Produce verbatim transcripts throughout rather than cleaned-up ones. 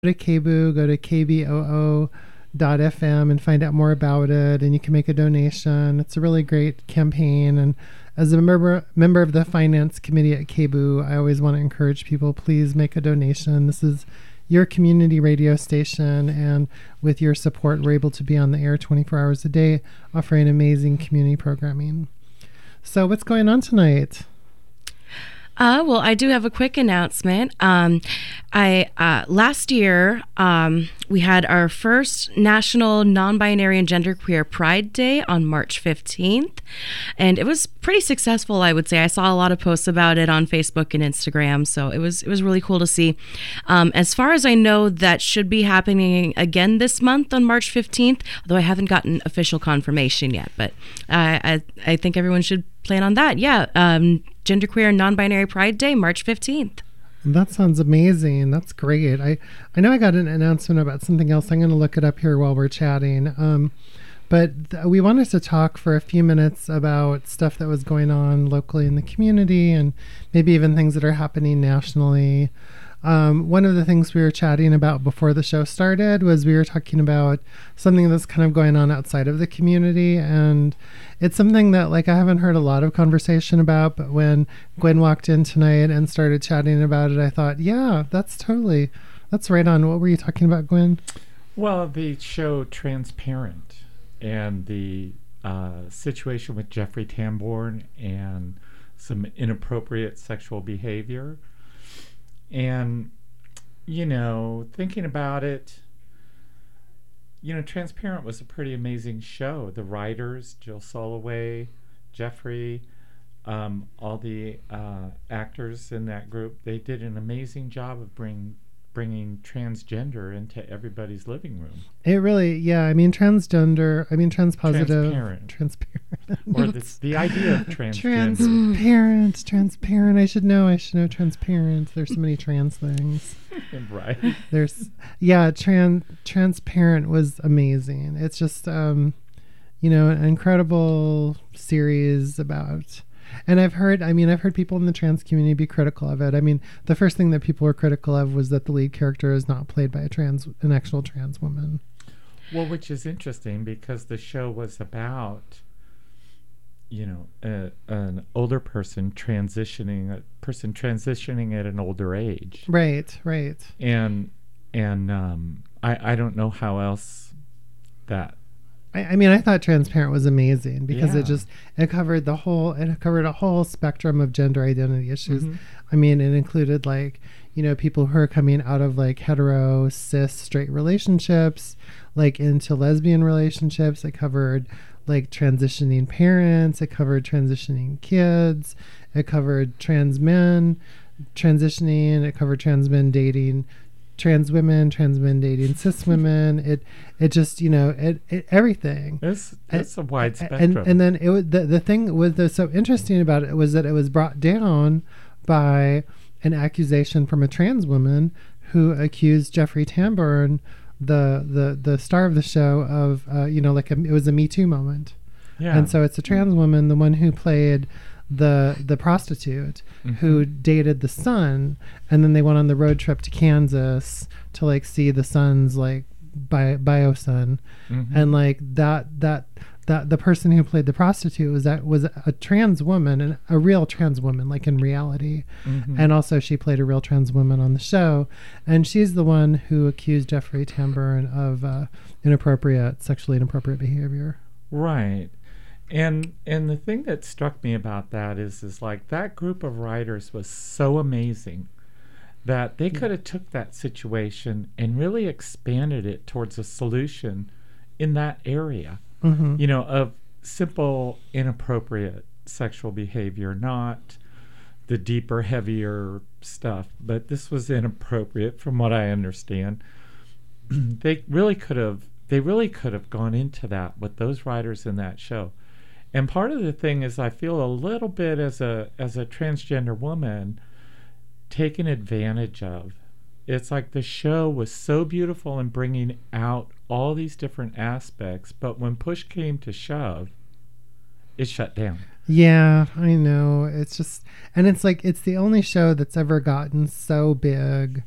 to K B O O, go to k b o o dot f m and find out more about it, and you can make a donation. It's a really great campaign, and as a member member of the finance committee at K B O O, I always want to encourage people, please make a donation. This is your community radio station, and with your support, we're able to be on the air twenty-four hours a day, offering amazing community programming. So what's going on tonight? Uh, well, I do have a quick announcement. Um, I uh, last year um, we had our first National Non-Binary and Genderqueer Pride Day on March fifteenth, and it was pretty successful, I would say. I saw a lot of posts about it on Facebook and Instagram, so it was it was really cool to see. Um, as far as I know, that should be happening again this month on March fifteenth, although I haven't gotten official confirmation yet. But uh, I I think everyone should plan on that. Yeah. Um, Genderqueer and Non-Binary Pride Day, March fifteenth. That sounds amazing. That's great. I, I know I got an announcement about something else. I'm going to look it up here while we're chatting. Um, but th- we wanted to talk for a few minutes about stuff that was going on locally in the community, and maybe even things that are happening nationally. Um, one of the things we were chatting about before the show started was we were talking about something that's kind of going on outside of the community, and it's something that, like, I haven't heard a lot of conversation about, but when Gwen walked in tonight and started chatting about it, I thought, yeah, that's totally, that's right on. What were you talking about, Gwen? Well, the show Transparent and the uh, situation with Jeffrey Tambor and some inappropriate sexual behavior. And, you know, thinking about it, you know, Transparent was a pretty amazing show. The writers, Jill Soloway, Jeffrey, um, all the uh, actors in that group, they did an amazing job of bring, bringing transgender into everybody's living room. It really, yeah, I mean, transgender, I mean, transpositive. Transparent. Transparent. Or the, the idea of transgender. Transparent, transparent. I should know, I should know transparent. There's so many trans things. Right. There's, yeah, trans, Transparent was amazing. It's just, um, you know, an incredible series about, and I've heard, I mean, I've heard people in the trans community be critical of it. I mean, the first thing that people were critical of was that the lead character is not played by a trans, an actual trans woman. Well, which is interesting because the show was about, you know, a, an older person transitioning, a person transitioning at an older age. Right, right. And, and um, I, I don't know how else that. I, I mean, I thought Transparent was amazing because Yeah. it just, it covered the whole, it covered a whole spectrum of gender identity issues. Mhm. I mean, it included, like, you know, people who are coming out of, like, hetero, cis, straight relationships, like, into lesbian relationships. It covered, like, transitioning parents. It covered transitioning kids. It covered trans men transitioning. It covered trans men dating trans women, trans men dating cis women. It, it just, you know, it, it everything. It's, it's a wide And, spectrum. and then it was, the, the thing was the, so interesting about it was that it was brought down by an accusation from a trans woman who accused Jeffrey Tambor, the, the, the star of the show, of, uh, you know, like a, it was a Me Too moment. yeah. And so it's a trans woman, the one who played the the prostitute, Mhm. who dated the son, and then they went on the road trip to Kansas to, like, see the son's, like, bio, bio son. Mhm. And, like, that that that the person who played the prostitute was that was a trans woman, and a real trans woman, like, in reality. Mhm. And also she played a real trans woman on the show, and she's the one who accused Jeffrey Tambor of uh, inappropriate, sexually inappropriate behavior. Right. And and the thing that struck me about that is is like that group of writers was so amazing that they could have took that situation and really expanded it towards a solution in that area. Mm-hmm. You know, of simple inappropriate sexual behavior, not the deeper, heavier stuff. But this was inappropriate from what I understand. They really could have they really could have gone into that with those writers in that show. And part of the thing is I feel a little bit as a as a transgender woman taken advantage of. It's like the show was so beautiful in bringing out all these different aspects, but when push came to shove, it shut down. Yeah, I know. It's just, and it's like, it's the only show that's ever gotten so big,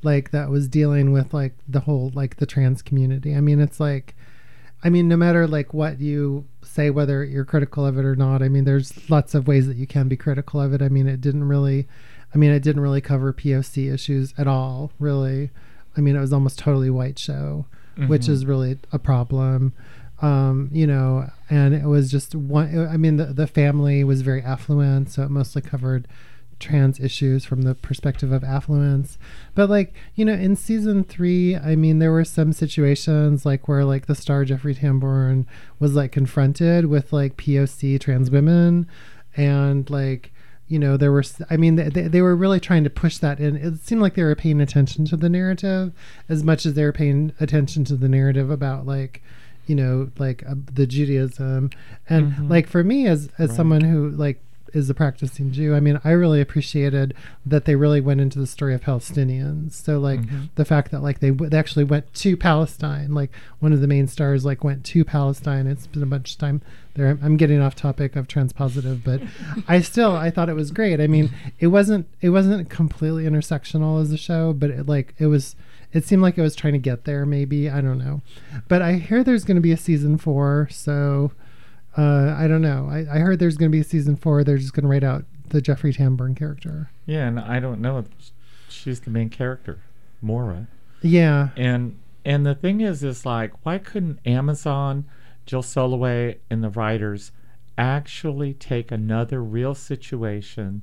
like that was dealing with like the whole like the trans community. I mean, it's like, I mean, no matter like what you say, whether you're critical of it or not, I mean, there's lots of ways that you can be critical of it. I mean, it didn't really, I mean, it didn't really cover P O C issues at all, really. I mean, it was almost totally white show, mm-hmm. which is really a problem. Um, you know, and it was just one, I mean, the, the family was very affluent, so it mostly covered trans issues from the perspective of affluence. But like, you know, in season three, I mean, there were some situations like where like the star Jeffrey Tambor was like confronted with like P O C trans women, and like, you know, there were, I mean, they, they were really trying to push that in. It seemed like they were paying attention to the narrative as much as they were paying attention to the narrative about like, you know, like uh, the Judaism. And mm-hmm. like for me as, as right. someone who like is a practicing Jew, I mean, I really appreciated that they really went into the story of Palestinians. So like mm-hmm. the fact that like they, w- they actually went to Palestine, like one of the main stars like went to Palestine. It's been a bunch of time there. I'm getting off topic of transpositive, but I still, I thought it was great. I mean, it wasn't, it wasn't completely intersectional as a show, but it like, it was, it seemed like it was trying to get there maybe. I don't know. But I hear there's going to be a season four. So uh, I don't know. I, I heard there's going to be a season four. They're just going to write out the Jeffrey Tambor character. Yeah, and I don't know. She's the main character, Maura. Yeah. And and the thing is, is like, why couldn't Amazon, Jill Soloway, and the writers actually take another real situation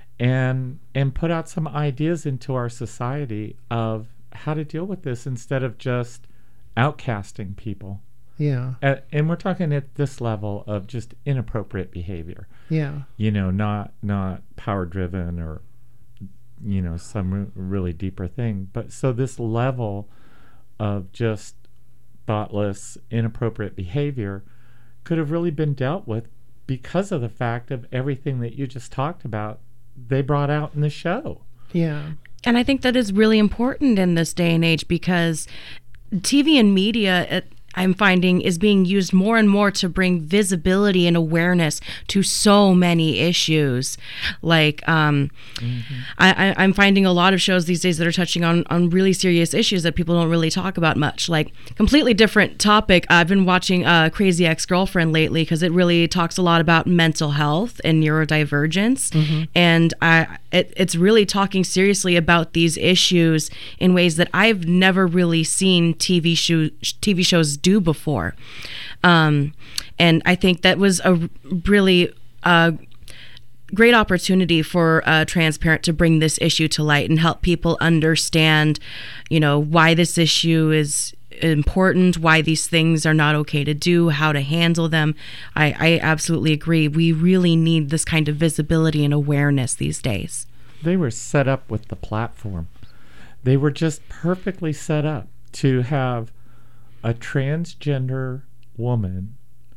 and and put out some ideas into our society of how to deal with this instead of just outcasting people? Yeah. At, and we're talking at this level of just inappropriate behavior. Yeah. You know, not not power driven or, you know, some re- really deeper thing. But so this level of just thoughtless, inappropriate behavior could have really been dealt with because of the fact of everything that you just talked about they brought out in the show. Yeah. And I think that is really important in this day and age because T V and media, it, I'm finding, is being used more and more to bring visibility and awareness to so many issues. Like, um, mm-hmm. I, I, I'm finding a lot of shows these days that are touching on, on really serious issues that people don't really talk about much. Like, completely different topic. I've been watching uh, Crazy Ex-Girlfriend lately because it really talks a lot about mental health and neurodivergence. Mm-hmm. And I, it, it's really talking seriously about these issues in ways that I've never really seen T V show, T V shows do before. Um, and I think that was a really uh, great opportunity for uh, Transparent to bring this issue to light and help people understand, you know, why this issue is important, why these things are not okay to do, how to handle them. I, I absolutely agree. We really need this kind of visibility and awareness these days. They were set up with the platform. They were just perfectly set up to have a transgender woman,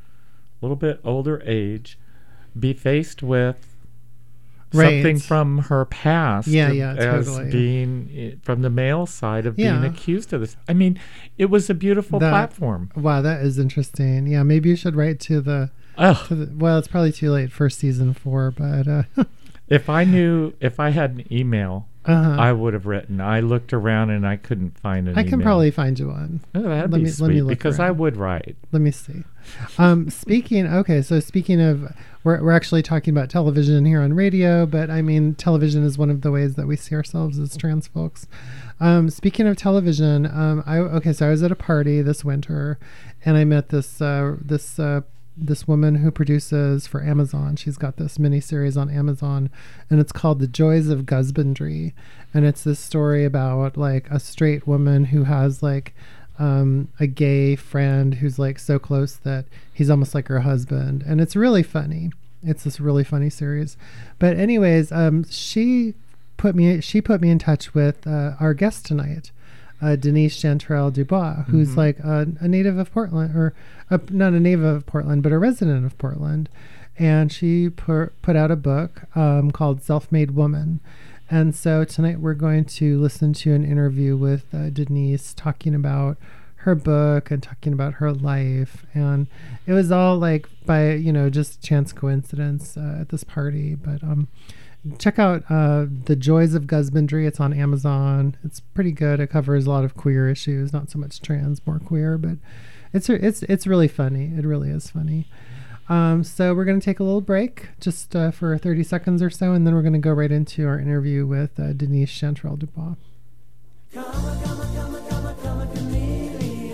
a little bit older age, be faced with right. something from her past yeah, yeah, as totally. being from the male side of yeah. being accused of this. I mean, it was a beautiful that, platform. Wow, that is interesting. Yeah, maybe you should write to the, to the well, it's probably too late for season four, but uh, if I knew, if I had an email, uh-huh. I would have written. I looked around and I couldn't find an I can email. probably find you one. Oh, that'd let be me, sweet let me look because around. I would write. Let me see. Um, speaking, okay, so speaking of, we're, we're actually talking about television here on radio, but I mean, television is one of the ways that we see ourselves as trans folks. Um, speaking of television, um, I okay, so I was at a party this winter and I met this, uh, this, uh, this woman who produces for Amazon. She's got this miniseries on Amazon and it's called The Joys of Gusbandry. And it's this story about like a straight woman who has like um, a gay friend who's like so close that he's almost like her husband. And it's really funny. It's this really funny series. But anyways, um, she put me, she put me in touch with uh, our guest tonight. Uh, Denise Chanterelle Dubois, who's mm-hmm. like a, a native of Portland, or a, not a native of Portland, but a resident of Portland. And she put, put out a book um, called Self-Made Woman. And so tonight we're going to listen to an interview with uh, Denise talking about her book and talking about her life. And it was all like by, you know, just chance coincidence uh, at this party. But um, check out uh, The Joys of Gusbandry. It's on Amazon. It's pretty good. It covers a lot of queer issues, not so much trans, more queer, but it's it's it's really funny. It really is funny. Um, so we're going to take a little break just uh, for thirty seconds or so, and then we're going to go right into our interview with uh, Denise Chanterelle Dubois. Come on, come on, come on, come on, come on, chameleon.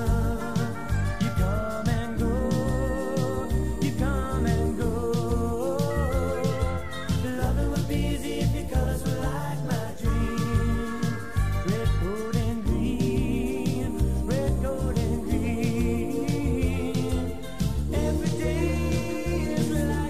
You come and go, you come and go. Loving would be easy if your colors were like my dream. Red, gold, and green, red, gold, and green. Every day is like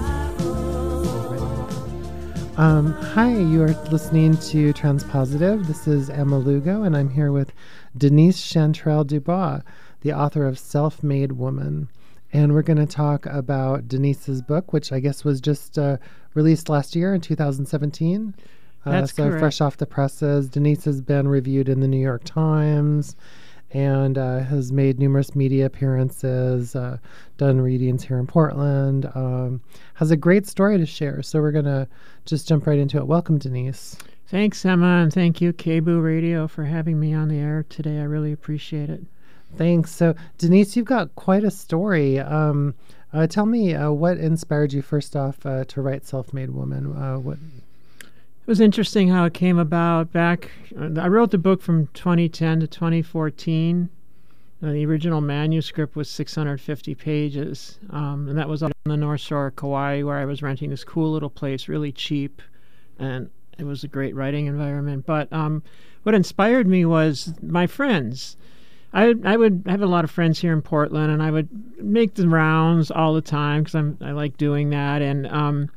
survival. Um, hi, you are listening to Transpositive. This is Emma Lugo, and I'm here with Denise Chanterelle Dubois, the author of Self-Made Woman. And we're going to talk about Denise's book, which I guess was just uh, released last year in two thousand seventeen. Uh, That's so correct. fresh off the presses. Denise has been reviewed in the New York Times and uh, has made numerous media appearances, uh, done readings here in Portland, um, has a great story to share. So we're going to just jump right into it. Welcome, Denise. Thanks, Emma, and thank you, K B O O Radio, for having me on the air today. I really appreciate it. Thanks. So, Denise, you've got quite a story. Um, uh, tell me uh, what inspired you first off uh, to write Self-Made Woman? Uh, what? It was interesting how it came about back. Uh, I wrote the book from twenty ten to twenty fourteen. Uh, the original manuscript was six hundred fifty pages, um, and that was on the North Shore of Kauai, where I was renting this cool little place, really cheap, and it was a great writing environment. But um, what inspired me was my friends. I, I would have a lot of friends here in Portland, and I would make the rounds all the time because I'm I like doing that. And um,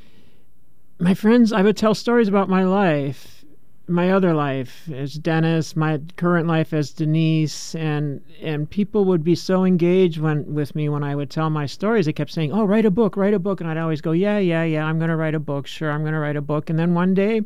my friends, I would tell stories about my life, my other life as Dennis, my current life as Denise, and and people would be so engaged when with me when I would tell my stories. They kept saying, "Oh, write a book, write a book," and I'd always go, "Yeah, yeah, yeah, I'm going to write a book. Sure, I'm going to write a book." And then one day,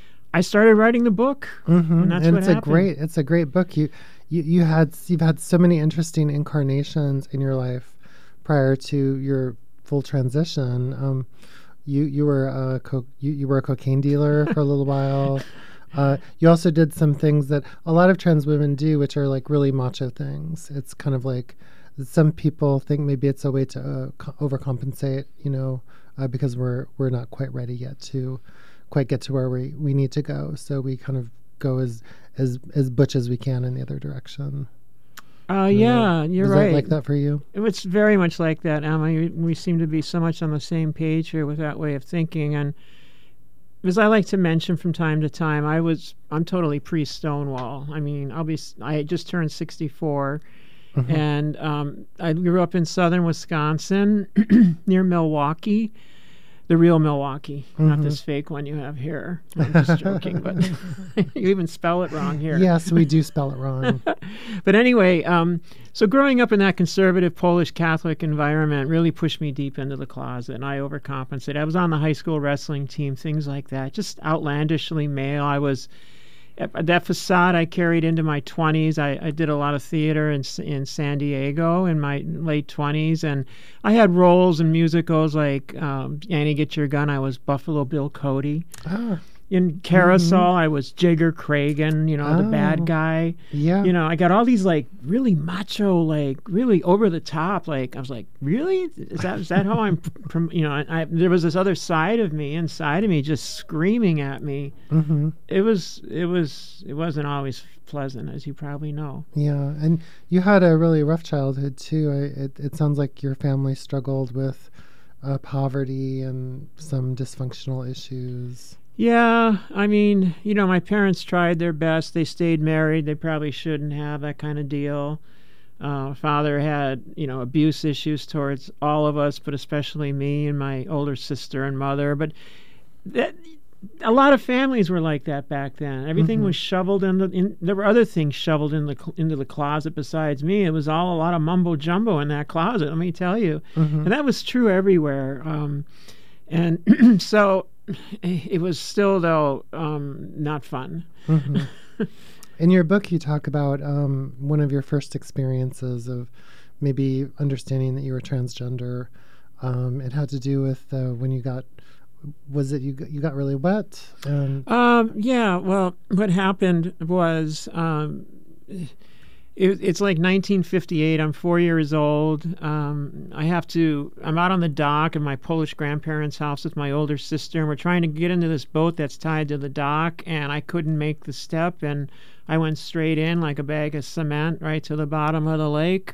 I started writing the book, Mm-hmm. and that's and what it's happened. a great, it's a great book. You, you, you had, you've had so many interesting incarnations in your life prior to your full transition. Um, you, you were a co- you, you were a cocaine dealer for a little while. Uh, you also did some things that a lot of trans women do, which are like really macho things. It's kind of like some people think maybe it's a way to uh, co- overcompensate, you know, uh, because we're we're not quite ready yet to quite get to where we, we need to go. So we kind of go as as as butch as we can in the other direction. Uh, You know, yeah, you're is right. that like that for you? It's very much like that, Emma. We, we seem to be so much on the same page here with that way of thinking. And as I like to mention from time to time, I was I'm totally pre-Stonewall. I mean, I'll be I just turned sixty-four, Mhm. and um, I grew up in southern Wisconsin, near Milwaukee, the real Milwaukee, not Mhm. this fake one you have here. I'm just joking, but you even spell it wrong here. Yes, we do spell it wrong. But anyway, um, so growing up in that conservative Polish Catholic environment really pushed me deep into the closet, and I overcompensated. I was on the high school wrestling team, things like that, just outlandishly male. I was that facade I carried into my twenties. I, I did a lot of theater in in San Diego in my late twenties, and I had roles in musicals like um, Annie, Get Your Gun. I was Buffalo Bill Cody. Ah, In Carousel, I was Jigger Cragen, you know, the Oh. bad guy. yeah. You know, I got all these like really macho, like really over the top. Like I was like, really? Is that is that how I'm? Prom-? You know, I, I, there was this other side of me inside of me just screaming at me. hmm It was it was it wasn't always pleasant, as you probably know. Yeah, and you had a really rough childhood too. I, it it sounds like your family struggled with uh, poverty and some dysfunctional issues. Yeah, I mean, you know, my parents tried their best. They stayed married. They probably shouldn't have, that kind of deal. Uh, father had, you know, abuse issues towards all of us, but especially me and my older sister and mother. But that, a lot of families were like that back then. Everything Mhm. was shoveled in the. In, there were other things shoveled in the cl- into the closet besides me. It was all a lot of mumbo jumbo in that closet. Let me tell you, Mhm. and that was true everywhere. Um, and so. It was still, though, um, not fun. Mhm. In your book, you talk about um, one of your first experiences of maybe understanding that you were transgender. Um, it had to do with uh, when you got was it you got, you got really wet? And Um, yeah, well, what happened was um, it, it's like nineteen fifty-eight. I'm four years old. Um, I have to, I'm out on the dock in my Polish grandparents' house with my older sister, and we're trying to get into this boat that's tied to the dock, and I couldn't make the step, and I went straight in like a bag of cement right to the bottom of the lake.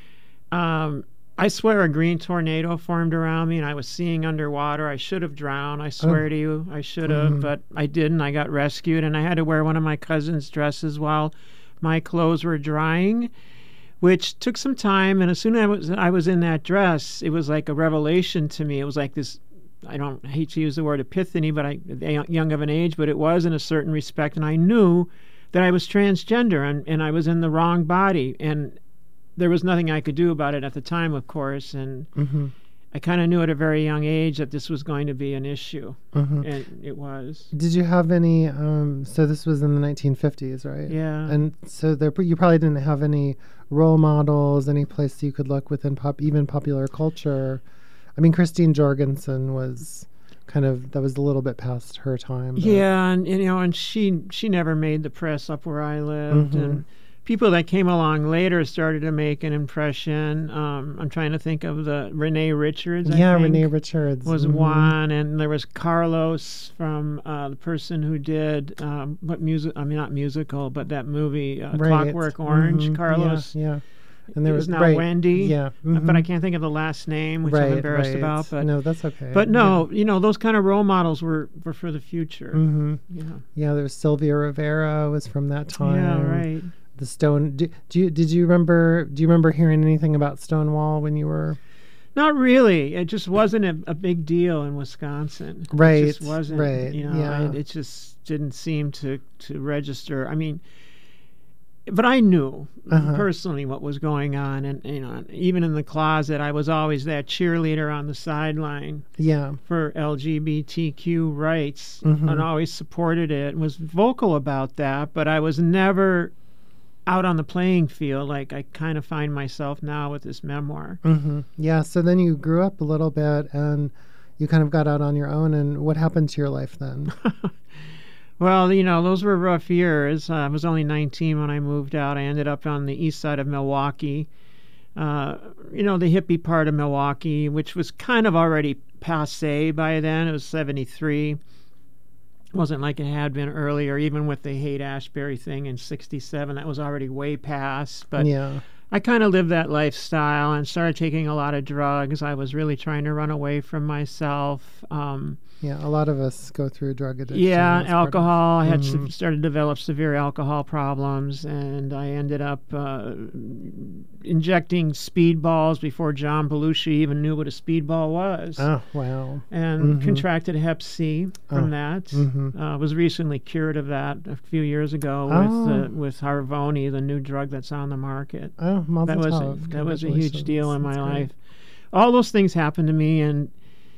Um, I swear a green tornado formed around me and I was seeing underwater. I should have drowned. I swear Oh. to you, I should have, Mhm. but I didn't. I got rescued and I had to wear one of my cousin's dresses while my clothes were drying, which took some time. And as soon as I was, I was in that dress, it was like a revelation to me. It was like this, I don't I hate to use the word epiphany, but I, young of an age, but it was in a certain respect. And I knew that I was transgender and, and I was in the wrong body. And there was nothing I could do about it at the time, of course, and mm-hmm. I kind of knew at a very young age that this was going to be an issue, Mm-hmm. and it was. Did you have any? Um, so this was in the nineteen fifties, right? Yeah. And so there, you probably didn't have any role models, any place you could look within pop, even popular culture. I mean, Christine Jorgensen was kind of that was a little bit past her time. But. Yeah, and, and you know, and she she never made the press up where I lived, Mhm. and people that came along later started to make an impression. Um, I'm trying to think of the Renee Richards. I Yeah, think, Renee Richards was mhm. one, and there was Carlos from uh, the person who did um, what music? I mean, not musical, but that movie uh, Right. Clockwork Orange. Mhm. Carlos. Yeah, yeah. And there It was was now right. Wendy. Yeah, But I mhm. can't think of the last name, which right, I'm embarrassed right. about. But no, that's okay. but no, you know, those kind of role models were, were for the future. Yeah. hmm Yeah. Yeah, there was Sylvia Rivera was from that time. Yeah, right. The Stone. Do, do you did you remember? Do you remember hearing anything about Stonewall when you were? Not really. It just wasn't a, a big deal in Wisconsin. Right, It just wasn't. right, You know, yeah. it, it just didn't seem to, to register. I mean, but I knew Uh-huh. personally what was going on. And, you know, even in the closet, I was always that cheerleader on the sideline Yeah. for L G B T Q rights Mhm. and always supported it and was vocal about that. But I was never out on the playing field like I kind of find myself now with this memoir. hmm Yeah. So then you grew up a little bit, and you kind of got out on your own. And what happened to your life then? Well, you know, those were rough years. Uh, I was only nineteen when I moved out. I ended up on the east side of Milwaukee, uh, you know, the hippie part of Milwaukee, which was kind of already passe by then. It was seventy-three. It wasn't like it had been earlier, even with the Haight-Ashbury thing in sixty-seven. That was already way past. But yeah. I kind of lived that lifestyle and started taking a lot of drugs. I was really trying to run away from myself. Um, Yeah. A lot of us go through drug addiction. yeah, as part of- alcohol. I had Mhm. se- started to develop severe alcohol problems, and I ended up uh, injecting speedballs before John Belushi even knew what a speedball was, Oh wow. and Mhm. contracted Hep C from Oh. that. Mhm. Uh, was recently cured of that a few years ago Oh. with uh, with Harvoni, the new drug that's on the market. Oh, mazel That was a, tov. that was a huge deal in my Congratulations. That's life. All those things happened to me, and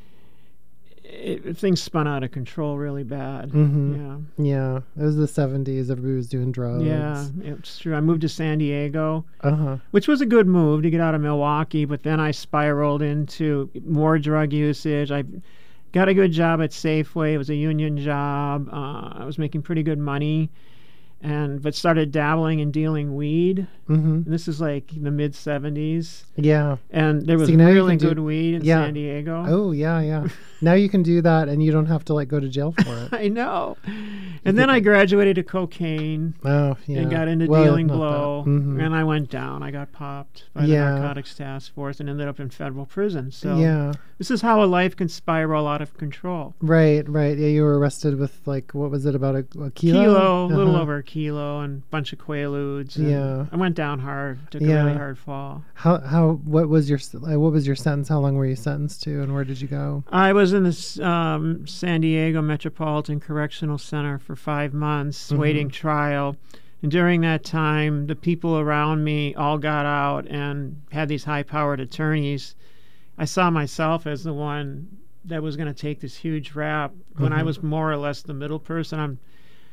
it, things spun out of control really bad. Mhm. Yeah. great. Yeah. It was the seventies. Everybody was doing drugs. Yeah, it's true. I moved to San Diego, Uh huh. which was a good move to get out of Milwaukee, but then I spiraled into more drug usage. I got a good job at Safeway. It was a union job. Uh, I was making pretty good money, and but started dabbling and dealing weed. Mm-hmm. And this is like the mid seventies, Yeah. and there was See, now you really can do- good weed in yeah. San Diego. Oh yeah, yeah. Now you can do that, and you don't have to like go to jail for it. I know. And then I graduated to cocaine. Oh yeah. And got into Well, dealing not that. blow, Mhm. and I went down. I got popped by Yeah. the Narcotics Task Force and ended up in federal prison. So Yeah. this is how a life can spiral out of control. Right. Right. Yeah. You were arrested with like what was it about a, a kilo? Kilo, a little Uh-huh. over a kilo, and a bunch of Quaaludes. and Yeah. I went down hard. Took a Yeah. really hard fall. How how what was your uh, what was your sentence? How long were you sentenced to, and where did you go? I was in the um, San Diego Metropolitan Correctional Center for five months, Mhm. waiting trial. And during that time, the people around me all got out and had these high-powered attorneys. I saw myself as the one that was going to take this huge rap when I Mhm. was more or less the middle person. I'm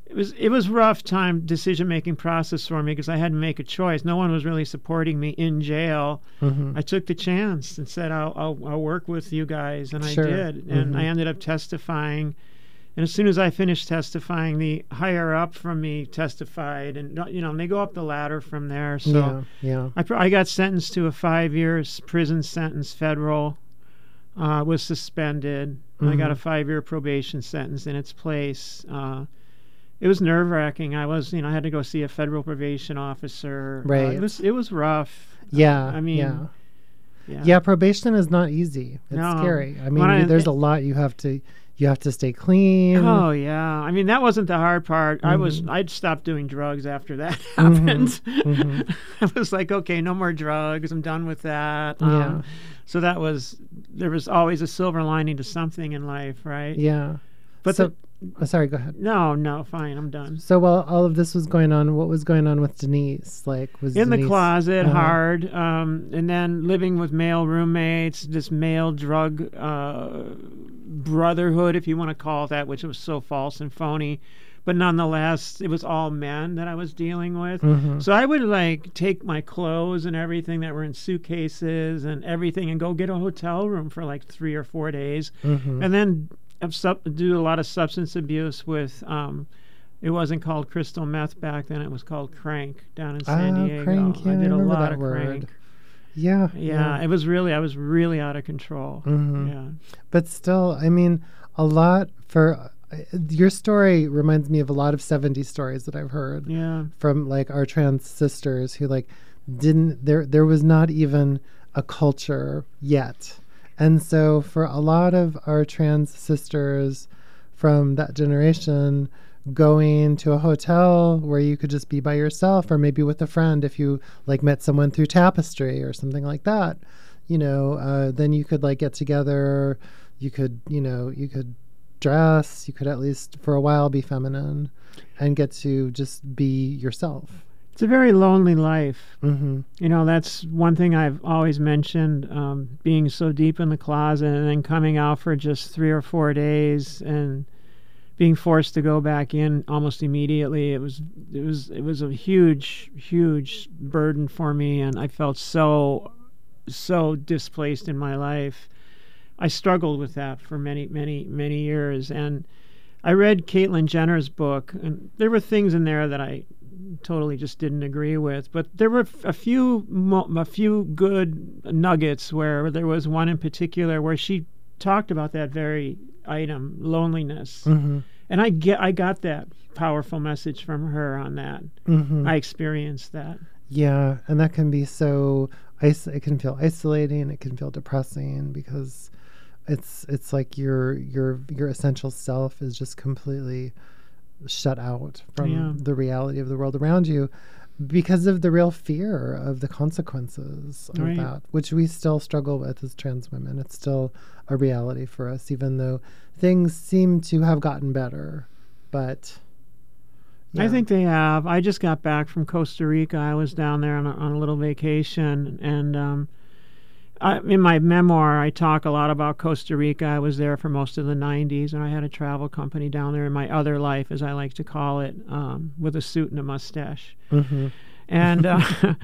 it was it was rough time decision making process for me because I had to make a choice. No one was really supporting me in jail. Mm-hmm. I took the chance and said I'll I'll, I'll work with you guys, and Sure. I did. And Mm-hmm. I ended up testifying. And as soon as I finished testifying, the higher up from me testified, and you know, and they go up the ladder from there. So yeah, yeah. I pr- I got sentenced to a five years prison sentence, federal. Uh, was suspended. Mm-hmm. I got a five-year probation sentence in its place. Uh, it was nerve-wracking. I was, you know, I had to go see a federal probation officer. Uh, Right. it was, it was rough. Yeah, I mean, yeah. yeah. Yeah, probation is not easy. It's No. scary. I When mean, I- there's a lot you have to you have to stay clean. Oh yeah. I mean, that wasn't the hard part. I was, Mhm. I'd stopped doing drugs after that Mhm. happened. Mhm. I was like, okay, no more drugs. I'm done with that. Yeah. Um, so that was, there was always a silver lining to something in life, right? Yeah. But so, the, oh, sorry, go ahead. no, no, fine, I'm done. So while all of this was going on, what was going on with Denise? Like, was In the Denise, closet, uh-huh. hard, um, and then living with male roommates, this male drug uh, brotherhood, if you want to call it that, which was so false and phony. But nonetheless, it was all men that I was dealing with. Mhm. So I would like take my clothes and everything that were in suitcases and everything and go get a hotel room for like three or four days. Mhm. And then have sub- do a lot of substance abuse with, um, it wasn't called crystal meth back then. It was called crank down in San Ah, Diego. crank, yeah, I I did a remember lot that of word. crank. Yeah. Yeah, it was really, I was really out of control. Mhm. Yeah. But still, I mean, a lot for uh, your story reminds me of a lot of seventies stories that I've heard Yeah. from like our trans sisters who like didn't there there was not even a culture yet. And so for a lot of our trans sisters from that generation, going to a hotel where you could just be by yourself or maybe with a friend if you like met someone through Tapestry or something like that, you know, uh, then you could like get together, you could, you know, you could dress, you could at least for a while be feminine and get to just be yourself. It's a very lonely life. Mm-hmm. You know, that's one thing I've always mentioned, um, being so deep in the closet and then coming out for just three or four days and being forced to go back in almost immediately. It was, it was, it was a huge, huge burden for me. And I felt so, so displaced in my life. I struggled with that for many, many, many years. And I read Caitlyn Jenner's book, and there were things in there that I totally just didn't agree with, but there were a few mo- a few good nuggets where there was one in particular where she talked about that very item, loneliness. Mm-hmm. And I get I got that powerful message from her on that. Mm-hmm. I experienced that. Yeah, and that can be so is- it can feel isolating, it can feel depressing because it's it's like your your your essential self is just completely shut out from Yeah. the reality of the world around you because of the real fear of the consequences of Right. that, which we still struggle with as trans women. It's still a reality for us, even though things seem to have gotten better. But I yeah. think they have. I just got back from Costa Rica. I was down there on a, on a little vacation, and um, I, in my memoir, I talk a lot about Costa Rica. I was there for most of the nineties, and I had a travel company down there in my other life, as I like to call it, um, with a suit and a mustache. Mhm. And uh,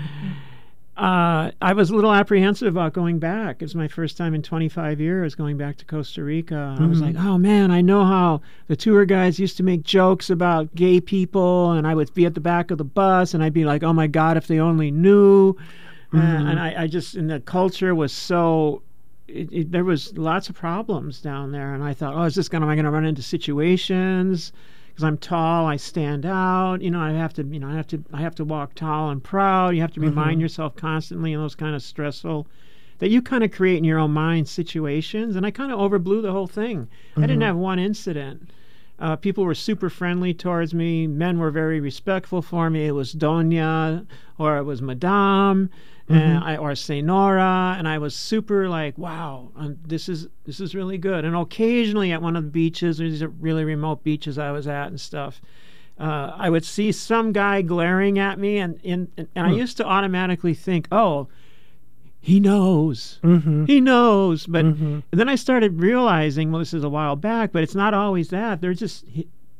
uh, I was a little apprehensive about going back. It was my first time in twenty-five years going back to Costa Rica. I was Mhm. like, oh man, I know how the tour guides used to make jokes about gay people, and I would be at the back of the bus, and I'd be like, oh my God, if they only knew. Uh, Mhm. and I, I just, and the culture was so, it, it, there was lots of problems down there. And I thought, oh, is this going to, am I going to run into situations? Because I'm tall, I stand out. You know, I have to, you know, I have to, I have to walk tall and proud. You have to remind Mhm. yourself constantly in those kind of stressful, that you kind of create in your own mind situations. And I kind of overblew the whole thing. I didn't Mhm. have one incident. Uh, people were super friendly towards me. Men were very respectful for me. It was Doña, or it was Madame, and Mhm. I, or Senora, and I was super like, wow, um, this is this is really good. And occasionally at one of the beaches, or these really remote beaches I was at and stuff, uh, I would see some guy glaring at me, and and, and I Hmm. used to automatically think, oh, he knows. Mhm. He knows, but Mhm. and then I started realizing, well, this is a while back, but it's not always that. They're just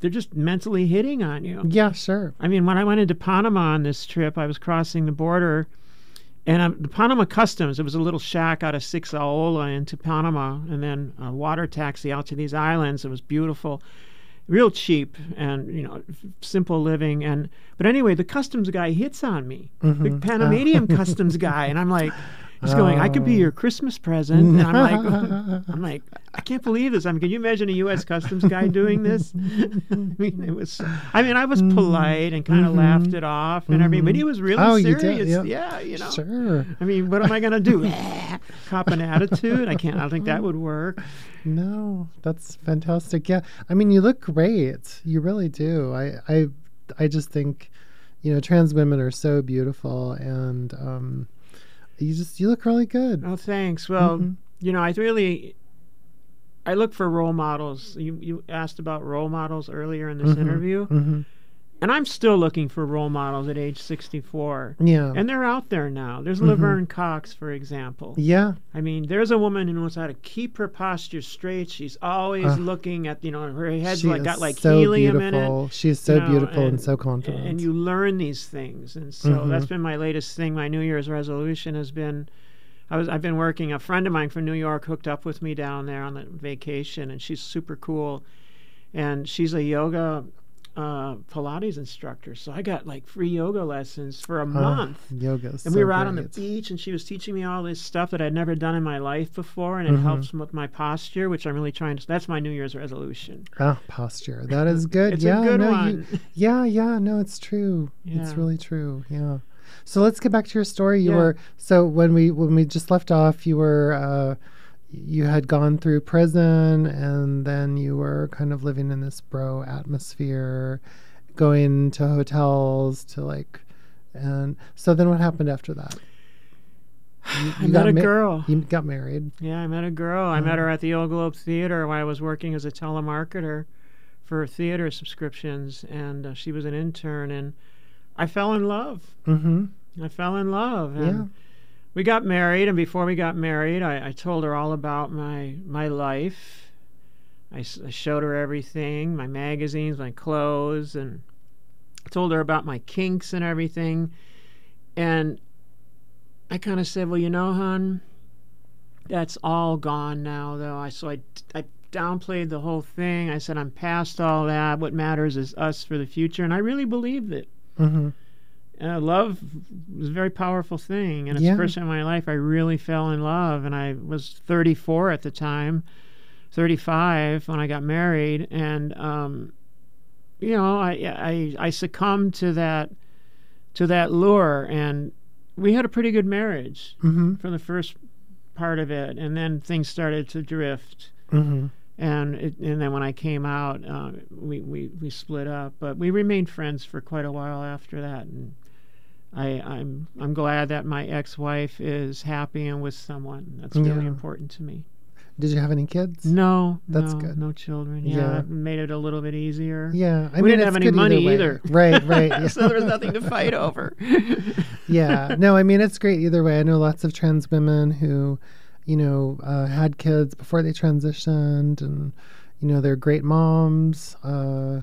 they're just mentally hitting on you. Yeah, sure. I mean, when I went into Panama on this trip, I was crossing the border, and um, the Panama Customs, it was a little shack out of Sixaola into Panama, and then a water taxi out to these islands. It was beautiful, real cheap, and, you know, f- simple living. And but anyway, the customs guy hits on me, Mhm. the Panamanian customs guy, and I'm like, he's going, I could be your Christmas present. And I'm like, I'm like, I can't believe this. I mean, can you imagine a U S Customs guy doing this? I mean, it was. I mean, I was polite and kind of Mhm. laughed it off and everything, but he was really Oh, you serious. did, Yeah, you know. Sure. I mean, what am I going to do? Cop an attitude? I can't. I don't think that would work. No, that's fantastic. Yeah, I mean, you look great. You really do. I, I, I just think, you know, trans women are so beautiful, and um, you just you look really good. Oh, thanks. Well, Mhm. you know, I really, I look for role models. You you asked about role models earlier in this Mhm. interview, hmm and I'm still looking for role models at age sixty-four. Yeah. And they're out there now. There's Mhm. Laverne Cox, for example. yeah. I mean, there's a woman who knows how to keep her posture straight. She's always Uh, looking at, you know, her head's She like is got like so helium in it. beautiful. She's so you know, beautiful and, and- so confident. And you learn these things. And so Mhm. that's been my latest thing. My New Year's resolution has been, I was, I've been working, a friend of mine from New York hooked up with me down there on the vacation, and she's super cool. And she's a yoga uh, Pilates instructor. So I got like free yoga lessons for a Ah, month. yoga's And so we were out on the great. beach, and she was teaching me all this stuff that I'd never done in my life before, and it Mhm. helps with my posture, which I'm really trying to. That's my New Year's resolution. Ah, posture. That is good. It's yeah, a good no, one. You, yeah, yeah. No, it's true. It's Yeah. really true. Yeah. So let's get back to your story. You Yeah. were so when we when we just left off, you were uh, you had gone through prison, and then you were kind of living in this bro atmosphere, going to hotels to like, and so then what happened after that? You, I you met got a ma- girl. You got married. Yeah, I met a girl. I Uh-huh. met her at the Old Globe Theater while I was working as a telemarketer for theater subscriptions, and uh, she was an intern, and I fell in love. Mm-hmm. I fell in love. And Yeah. we got married, and before we got married, I, I told her all about my my life. I, s- I showed her everything, my magazines, my clothes, and I told her about my kinks and everything. And I kind of said, well, you know, hon, that's all gone now, though. I So I, I downplayed the whole thing. I said, I'm past all that. What matters is us for the future. And I really believed it. Mm-hmm. Uh, love was a very powerful thing, and it's Yeah. the first time in my life I really fell in love. And I was thirty-four at the time, thirty-five when I got married, and um, you know, I, I I succumbed to that to that lure, and we had a pretty good marriage Mm-hmm. for the first part of it, and then things started to drift. Mm-hmm. And it, and then when I came out, uh, we, we, we split up, but we remained friends for quite a while after that. And I I'm I'm glad that my ex-wife is happy and with someone. That's really Yeah. important to me. Did you have any kids? No, That's no, good. no children. Yeah, Yeah. it made it a little bit easier. Yeah, I We mean, didn't have it's any good money way. either. Right, right. Yeah. So there was nothing to fight over. Yeah, no, I mean, it's great either way. I know lots of trans women who, you know, uh, had kids before they transitioned, and you know, they're great moms. Uh,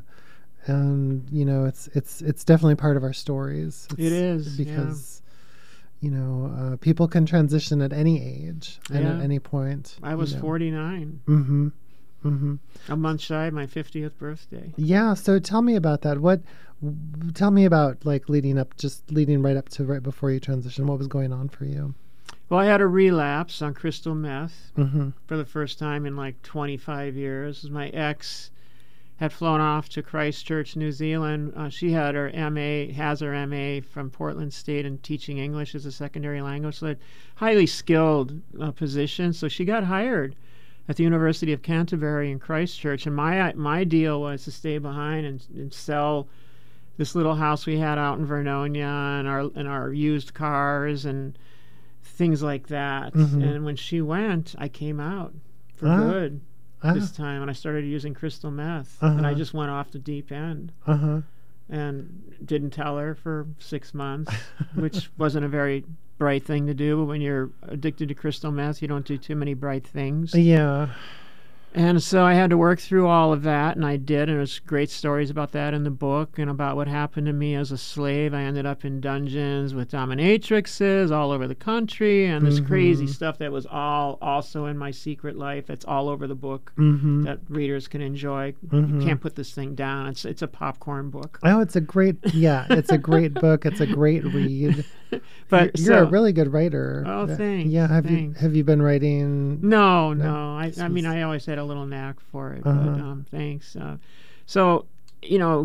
and you know, it's it's it's definitely part of our stories. It's It is, yeah. because. You know, uh, people can transition at any age and Yeah. at any point. I was you know. forty-nine, Mm-hmm. Mm-hmm. a month shy of my fiftieth birthday. Yeah. So tell me about that. What? w- Tell me about like leading up, just leading right up to right before you transition. What was going on for you? Well, I had a relapse on crystal meth Mm-hmm. for the first time in like twenty-five years. My ex had flown off to Christchurch, New Zealand. Uh, she had her M A, has her M A from Portland State in teaching English as a secondary language, so a highly skilled uh, position. So she got hired at the University of Canterbury in Christchurch, and my my deal was to stay behind and, and sell this little house we had out in Vernonia and our and our used cars and things like that. Mhm. And when she went, I came out for Ah. good Ah, this time, and I started using crystal meth, and I Uh-huh. just went off the deep end uh-huh. and didn't tell her for six months, which wasn't a very bright thing to do. But when you're addicted to crystal meth, you don't do too many bright things. Yeah. And so I had to work through all of that, and I did, and there's great stories about that in the book and about what happened to me as a slave. I ended up in dungeons with dominatrixes all over the country, and this Mm-hmm. crazy stuff that was all also in my secret life. That's all over the book Mm-hmm. that readers can enjoy. Mhm. You can't put this thing down. It's it's a popcorn book. Oh, it's a great, yeah, it's a great book. It's a great read. But you're, you're a so- really good writer. Oh, Uh, thanks, Yeah, have thanks. you have you been writing? No, No, no. I, this I mean, was- I always had a little knack for it, Uh-huh. but um, thanks. Uh, so, you know,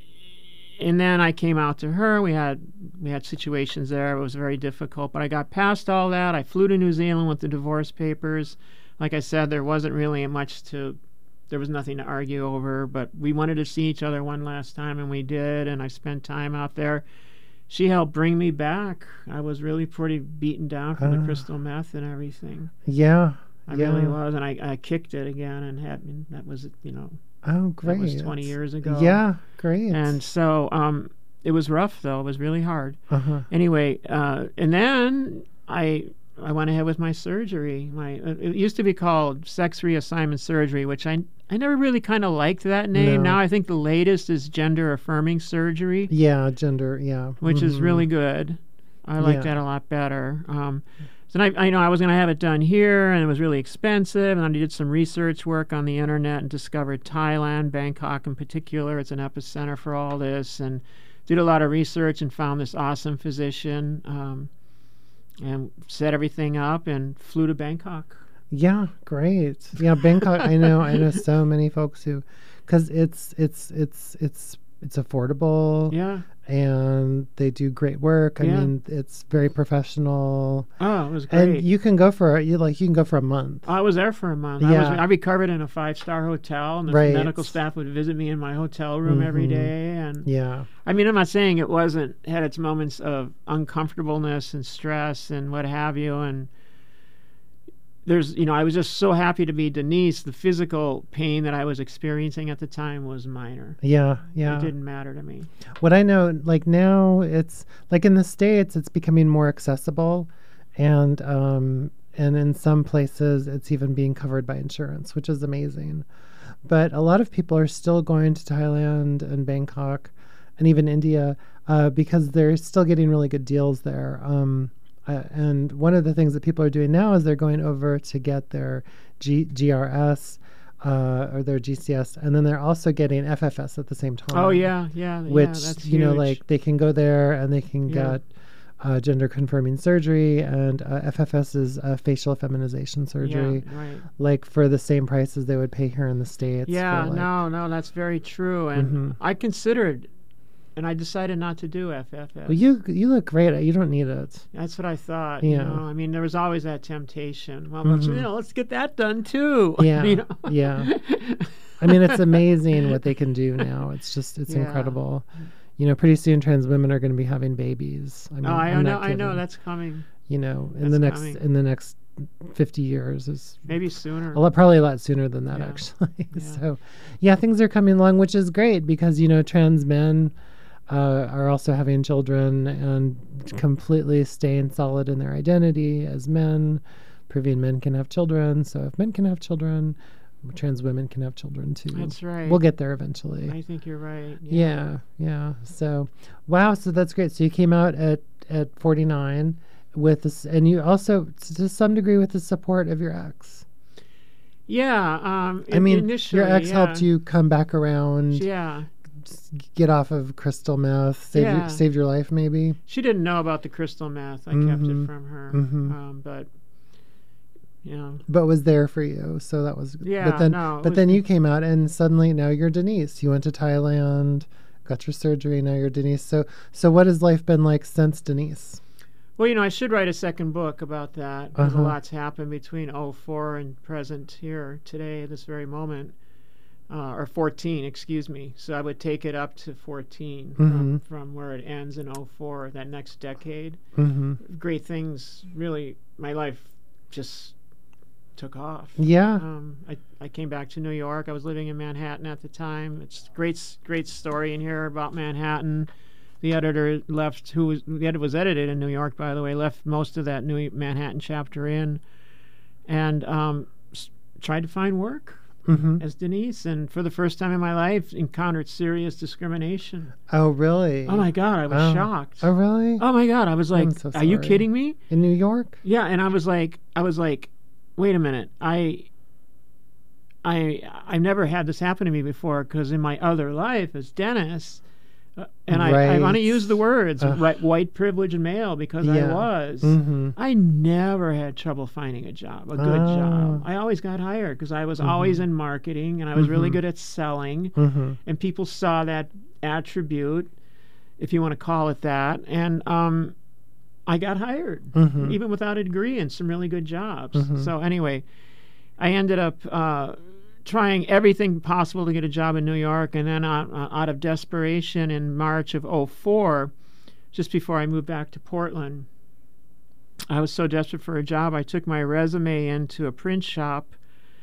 and then I came out to her. We had we had situations there. It was very difficult, but I got past all that. I flew to New Zealand with the divorce papers. Like I said, there wasn't really much to. There was nothing to argue over, but we wanted to see each other one last time, and we did. And I spent time out there. She helped bring me back. I was really pretty beaten down from Ah. the crystal meth and everything. Yeah, I yeah. really was, and I, I kicked it again, and had and that was you know Oh, great. that was twenty years ago. Yeah, great. and so um, it was rough though. It was really hard. uh-huh. Anyway, uh, and then I I went ahead with my surgery. My it used to be called sex reassignment surgery, which I I never really kind of liked that name. No. Now I think the latest is gender affirming surgery, Yeah, gender. Yeah, which is Mhm. really good. I like Yeah. that a lot better. Um, so I, I know I was going to have it done here, and it was really expensive. And I did some research work on the internet and discovered Thailand, Bangkok in particular. It's an epicenter for all this, and did a lot of research and found this awesome physician, um, and set everything up and flew to Bangkok. Yeah, great. Yeah, Bangkok. I know. I know so many folks who, because it's it's it's it's it's affordable. Yeah. And they do great work. I Yeah. mean, it's very professional. Oh, it was great. And you can go for you like you can go for a month. I was there for a month. I Yeah. was, I'd be covered in a five-star hotel, and the Right. medical staff would visit me in my hotel room every Mhm. day. And Yeah. I mean, I'm not saying it wasn't had its moments of uncomfortableness and stress and what have you. And there's, you know, I was just so happy to be Denise. The physical pain that I was experiencing at the time was minor. Yeah. Yeah. It didn't matter to me. What I know, like now, it's like in the States, it's becoming more accessible, and um, and in some places, it's even being covered by insurance, which is amazing. But a lot of people are still going to Thailand and Bangkok, and even India, uh, because they're still getting really good deals there. Um, uh, and one of the things that people are doing now is they're going over to get their G- GRS. Uh, or their G C S, and then they're also getting F F S at the same time. Oh yeah, yeah, Which yeah, that's you know, huge. like they can go there and they can Yeah. get uh, gender confirming surgery, and uh, F F S is uh, facial feminization surgery, Yeah, right. like for the same price as they would pay here in the States. Yeah, for, like, no, no, that's very true. And Mhm. I considered, and I decided not to do F F S. Well, you you look great. You don't need it. That's what I thought. Yeah. You know, I mean, there was always that temptation. Well, let's, Mhm. you know, let's get that done too. Yeah, you know? yeah. I mean, it's amazing what they can do now. It's just it's Yeah. incredible. You know, pretty soon trans women are going to be having babies. I mean, Oh, I I'm know, not I know kidding. that's coming. You know, in that's the next coming. in the next fifty years is Maybe sooner. a lot, probably a lot sooner than that, Yeah. actually. Yeah. So, yeah, things are coming along, which is great because you know trans men uh, are also having children and completely staying solid in their identity as men, proving men can have children. So if men can have children, trans women can have children too. That's right. We'll get there eventually. I think you're right. Yeah, yeah. So, wow. So that's great. So you came out at at forty-nine with this, and you also, to some degree, with the support of your ex. Yeah. Um, I in- mean, initially, your ex yeah. helped you come back around, Yeah. s- get off of crystal meth, save Yeah. your, saved your life, maybe. She didn't know about the crystal meth. I kept Mhm. it from her. Mhm. Um, but, you know. But was there for you, so that was. Yeah, But then, no, it but was- then you came out, and suddenly now you're Denise. You went to Thailand, got your surgery. Now you're Denise. So, so what has life been like since Denise? Well, you know, I should write a second book about that because Uh-huh. a lot's happened between oh four and present here today, this very moment, uh, or fourteen, excuse me. So I would take it up to fourteen from, Mhm. from where it ends in oh four, that next decade. Mm-hmm. Great things, really, my life just took off. Yeah. Um, I, I came back to New York. I was living in Manhattan at the time. It's great, s- great story in here about Manhattan. The editor left, who was, the editor was edited in New York, by the way, left most of that New Manhattan chapter in, and um, s- tried to find work. Mm-hmm. as Denise, and for the first time in my life, encountered serious discrimination. Oh, really? Oh my God, I was Oh. shocked. Oh, really? Oh my God, I was like, I'm so are you sorry. kidding me? In New York? Yeah, and I was like, I was like, wait a minute, I, I, I've never had this happen to me before, because in my other life as Dennis, uh, and I, I Right. want to use the words Ugh. right, white privilege and male, because I Yeah. was. Mm-hmm. I never had trouble finding a job, a good Oh. job. I always got hired because I was always in marketing, and I was really Mhm. good at selling, Mm-hmm. and people saw that attribute, if you want to call it that, and um, I got hired, Mm-hmm. even without a degree, in some really good jobs. Mhm. So anyway, I ended up uh, trying everything possible to get a job in New York, and then uh, uh, out of desperation in March of oh four, just before I moved back to Portland, I was so desperate for a job, I took my resume into a print shop,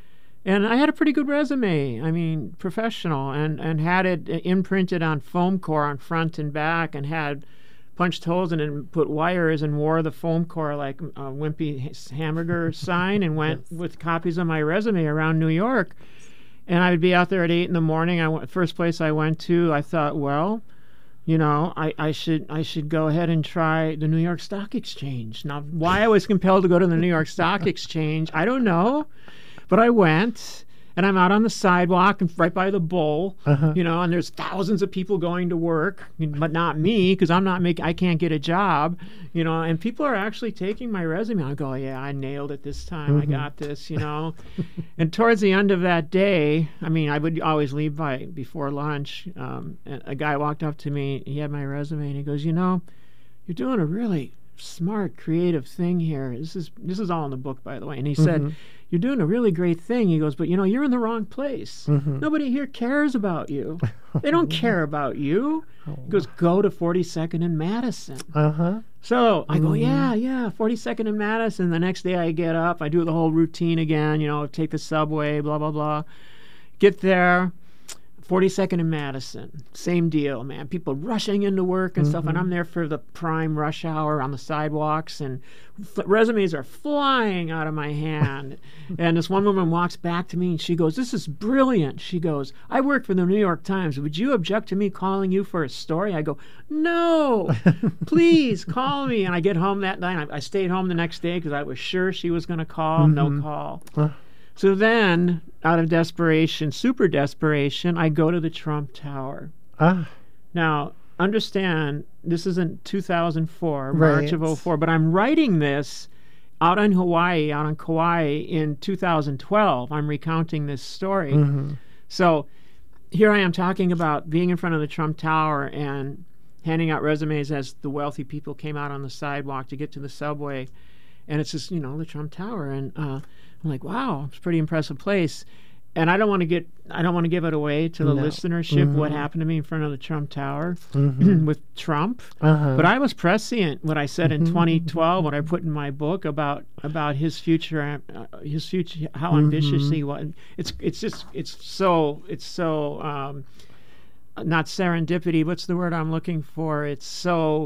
and I had a pretty good resume. I mean, professional, and, and had it imprinted on foam core on front and back, and had punched holes in it and put wires and wore the foam core like a wimpy hamburger sign, and went Yes. with copies of my resume around New York. And I would be out there at eight in the morning. I went, first place I went to, I thought, well, you know, I, I should I should go ahead and try the New York Stock Exchange. Now, why I was compelled to go to the New York Stock Exchange, I don't know, but I went, and I'm out on the sidewalk and right by the bowl, Uh-huh. you know, and there's thousands of people going to work, but not me, because I'm not making, I can't get a job, you know, and people are actually taking my resume. I go, yeah, I nailed it this time. I Mhm. got this, you know. And towards the end of that day, I mean, I would always leave by before lunch. Um, and a guy walked up to me. He had my resume, and he goes, you know, you're doing a really smart, creative thing here. This is this is all in the book, by the way. And he said, Mhm. you're doing a really great thing. He goes, but you know, you're in the wrong place. Mhm. Nobody here cares about you. They don't care about you. Oh. He goes, go to forty-second and Madison. Uh-huh. So I go, Mhm. yeah, yeah, forty-second and Madison. The next day I get up, I do the whole routine again, you know, take the subway, blah, blah, blah. Get there, forty-second and Madison. Same deal, man. People rushing into work and stuff, and I'm there for the prime rush hour on the sidewalks, and f- resumes are flying out of my hand. And this one woman walks back to me, and she goes, this is brilliant. She goes, I work for the New York Times. Would you object to me calling you for a story? I go, no, please call me. And I get home that night. I, I stayed home the next day because I was sure she was going to call. No call. Uh. So then, out of desperation, super desperation, I go to the Trump Tower. Ah. Now, understand, this isn't two thousand four, March of Right. oh four, but I'm writing this out in Hawaii, out on Kauai in two thousand twelve. I'm recounting this story. Mhm. So here I am talking about being in front of the Trump Tower and handing out resumes as the wealthy people came out on the sidewalk to get to the subway. And it's just, you know, the Trump Tower. And uh, I'm like, wow, it's a pretty impressive place. And I don't want to get, I don't want to give it away to the No. listenership what Mhm. happened to me in front of the Trump Tower Mhm. with Trump. Uh-huh. But I was prescient what I said in Mhm. twenty twelve, what I put in my book about about his future, uh, his future, how ambitious Mhm. he was. It's it's just it's so it's so um, not serendipity. What's the word I'm looking for? It's so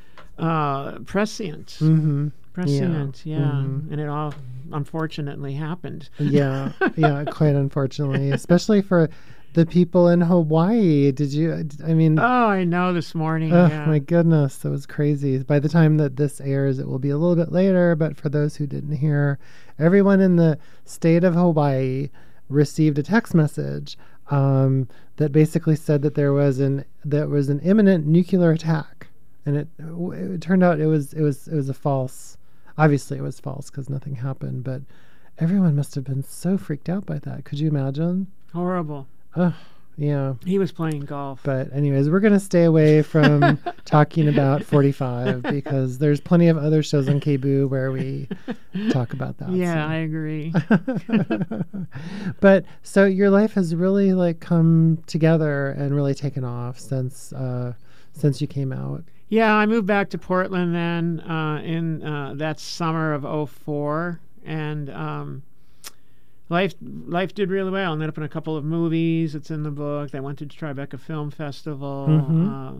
uh, prescient. Mhm. Prescient, yeah, Mhm. and it all unfortunately happened. Yeah, yeah, quite unfortunately, especially for the people in Hawaii. Did you? I mean, Oh, I know. This morning, oh yeah. my goodness, that was crazy. By the time that this airs, it will be a little bit later. But for those who didn't hear, everyone in the state of Hawaii received a text message um, that basically said that there was an that was an imminent nuclear attack, and it, it turned out it was it was it was a false. Obviously, it was false because nothing happened. But everyone must have been so freaked out by that. Could you imagine? Horrible. Ugh, yeah. He was playing golf. But anyways, we're going to stay away from talking about forty-five because there's plenty of other shows on K B O O where we talk about that. Yeah, I agree. so. But so your life has really like come together and really taken off since uh, since you came out. Yeah, I moved back to Portland then uh, in uh, that summer of oh four, and um, life life did really well. I ended up in a couple of movies. It's in the book. I went to Tribeca Film Festival. Mhm. Uh,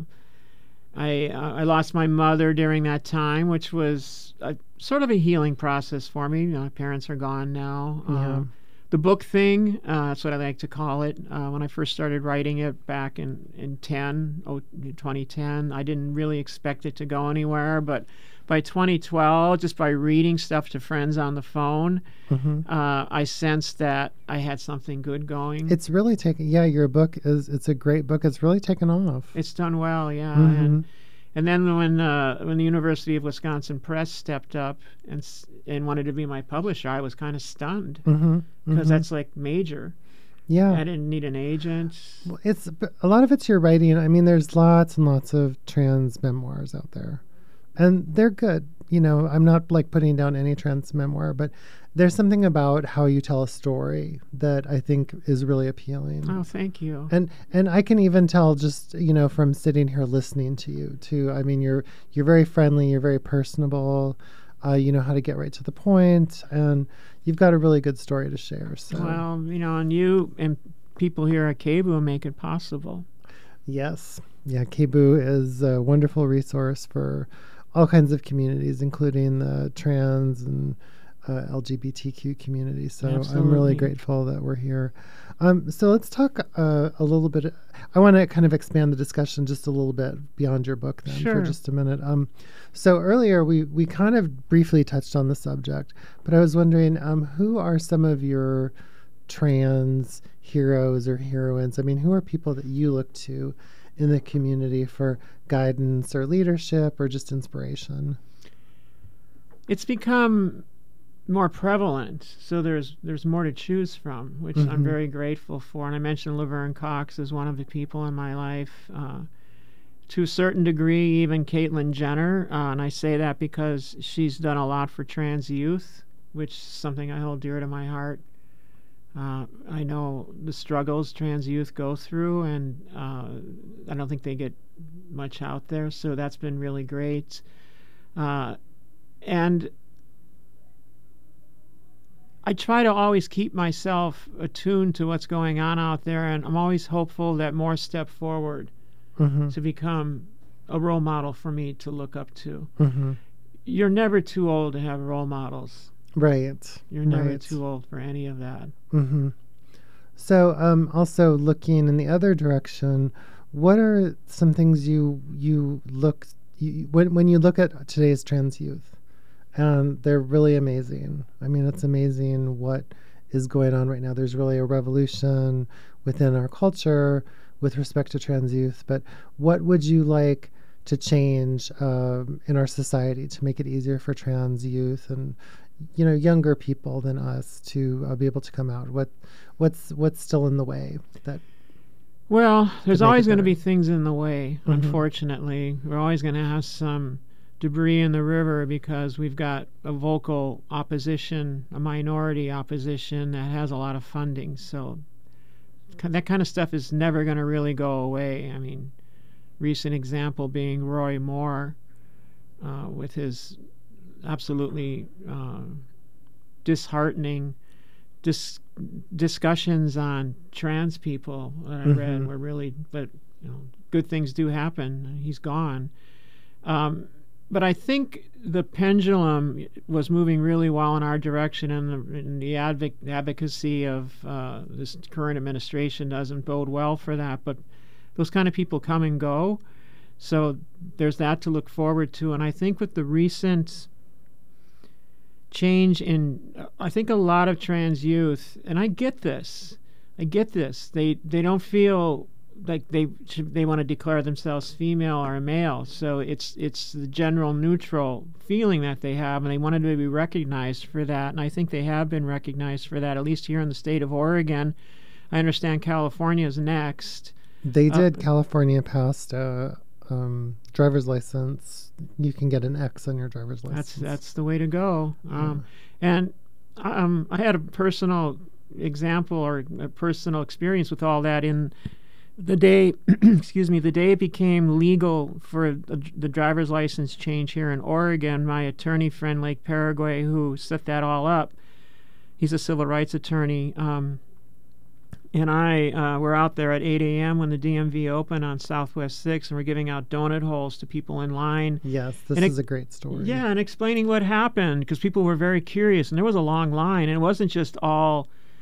I uh, I lost my mother during that time, which was a, sort of a healing process for me. You know, my parents are gone now. Yeah. Um, the book thing, uh, that's what I like to call it. Uh, when I first started writing it back in, in ten, oh, twenty ten, I didn't really expect it to go anywhere. But by twenty twelve, just by reading stuff to friends on the phone, Mm-hmm. uh, I sensed that I had something good going. It's really taken. Yeah, your book is. It's a great book. It's really taken off. It's done well, yeah. Mhm. And and then when uh, when the University of Wisconsin Press stepped up and s- and wanted to be my publisher, I was kind of stunned Mm-hmm. because mm-hmm. that's like major. yeah. I didn't need an agent. Well, it's but a lot of it's your writing. I mean, there's lots and lots of trans memoirs out there, and they're good. You know, I'm not like putting down any trans memoir, but there's something about how you tell a story that I think is really appealing. Oh, thank you. And and I can even tell just, you know, from sitting here listening to you too. I mean, you're you're very friendly. You're very personable. Uh, you know how to get right to the point, and you've got a really good story to share. So Well, you know, and you and people here at K B U make it possible. yes, yeah, K B U is a wonderful resource for all kinds of communities, including the trans and uh, L G B T Q community. So I'm Absolutely. really grateful that we're here. Um, so let's talk uh, a little bit. I want to kind of expand the discussion just a little bit beyond your book then Sure. for just a minute. Um, so earlier we, we kind of briefly touched on the subject, but I was wondering um, who are some of your trans heroes or heroines? I mean, who are people that you look to in the community for guidance or leadership or just inspiration? It's become more prevalent, so there's there's more to choose from, which I'm Mhm. very grateful for. And I mentioned Laverne Cox as one of the people in my life. Uh, to a certain degree, even Caitlyn Jenner, uh, and I say that because she's done a lot for trans youth, which is something I hold dear to my heart. Uh, I know the struggles trans youth go through, and uh, I don't think they get much out there, so that's been really great. Uh, and I try to always keep myself attuned to what's going on out there, and I'm always hopeful that more step forward Mm-hmm. to become a role model for me to look up to. Mm-hmm. You're never too old to have role models. Right. You're never right. too old for any of that. Mm-hmm. So, um, also looking in the other direction, what are some things you you look you, when when you look at today's trans youth, and they're really amazing. I mean, it's amazing what is going on right now. There's really a revolution within our culture with respect to trans youth. But what would you like to change um, in our society to make it easier for trans youth and, you know, younger people than us to uh, be able to come out? What what's what's still in the way? That Well, there's make always it going to better. be things in the way, Mhm. unfortunately. We're always going to have some debris in the river because we've got a vocal opposition, a minority opposition that has a lot of funding. So ki- that kind of stuff is never going to really go away. I mean, recent example being Roy Moore uh, with his absolutely uh, disheartening dis- discussions on trans people that I read Mhm. were really, but you know, good things do happen. He's gone. Um, but I think the pendulum was moving really well in our direction, and the, and the advoc- advocacy of uh, this current administration doesn't bode well for that. But those kind of people come and go. So there's that to look forward to. And I think with the recent change in, uh, I think a lot of trans youth, and I get this, I get this, they, they don't feel like they should, they want to declare themselves female or male. So it's it's the general neutral feeling that they have, and they wanted to be recognized for that. And I think they have been recognized for that, at least here in the state of Oregon. I understand California is next. they Uh, did. California passed a um, driver's license. You can get an X on your driver's license. That's that's the way to go. Um, And um, I had a personal example or a personal experience with all that in the day. excuse me, the day it became legal for the, the driver's license change here in Oregon. My attorney friend Lake Paraguay, who set that all up, he's a civil rights attorney. Um, and I uh, were out there at eight a.m. when the D M V opened on Southwest six, and we're giving out donut holes to people in line. Yes, this And it- is a great story. Yeah, and explaining what happened because people were very curious, and there was a long line, and it wasn't just all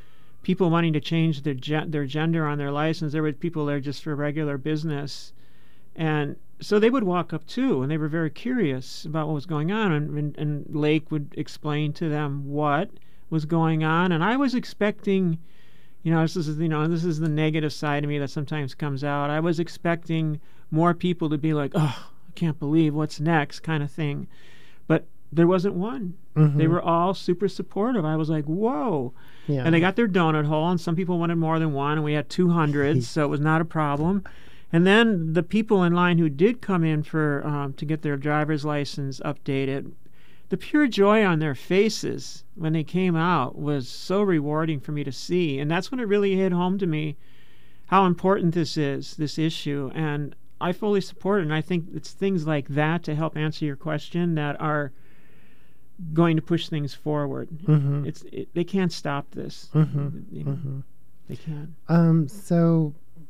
people wanting to change their ge- their gender on their license. There were people there just for regular business, and so they would walk up too, and they were very curious about what was going on, and, and, and Lake would explain to them what was going on, and I was expecting, you know, this is you know this is the negative side of me that sometimes comes out. I was expecting more people to be like, oh, I can't believe what's next, kind of thing, but there wasn't one. Mm-hmm. They were all super supportive. I was like, whoa. Yeah. And they got their donut hole, and some people wanted more than one, and we had two hundred, so it was not a problem. And then the people in line who did come in for um, to get their driver's license updated, the pure joy on their faces when they came out was so rewarding for me to see. And that's when it really hit home to me how important this is, this issue. And I fully support it. And I think it's things like that, to help answer your question, that are going to push things forward. Mm-hmm. It's it, they can't stop this. Mm-hmm. You know, mm-hmm. They can't. Um, so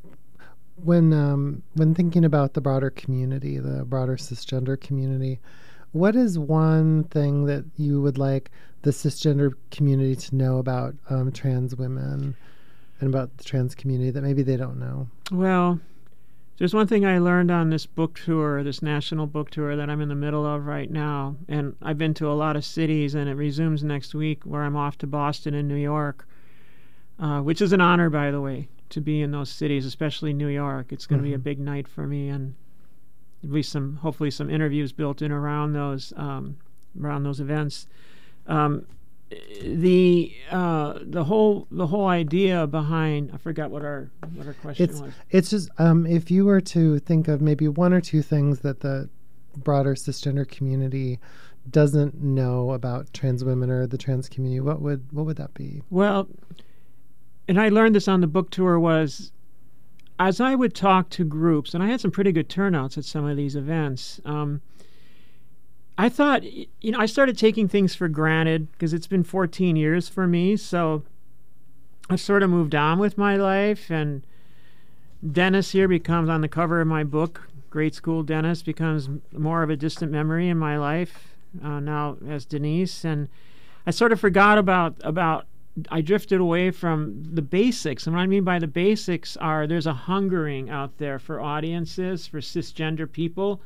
when um, when thinking about the broader community, the broader cisgender community, what is one thing that you would like the cisgender community to know about um, trans women and about the trans community that maybe they don't know? Well, there's one thing I learned on this book tour, this national book tour that I'm in the middle of right now. And I've been to a lot of cities, and it resumes next week, where I'm off to Boston and New York, uh, which is an honor, by the way, to be in those cities, especially New York. It's going to mm-hmm. be a big night for me, and there'll be some, hopefully some interviews built in around those, um, around those events. Um, the uh, the whole the whole idea behind, I forgot what our what our question it's, was. It's just um, if you were to think of maybe one or two things that the broader cisgender community doesn't know about trans women or the trans community, what would what would that be? Well, and I learned this on the book tour, was as I would talk to groups, and I had some pretty good turnouts at some of these events. Um, I thought, you know, I started taking things for granted because it's been fourteen years for me. So I've sort of moved on with my life. And Dennis here becomes, on the cover of my book, Grade School Dennis, becomes more of a distant memory in my life uh, now as Denise. And I sort of forgot about, about, I drifted away from the basics. And what I mean by the basics are, there's a hungering out there for audiences, for cisgender people.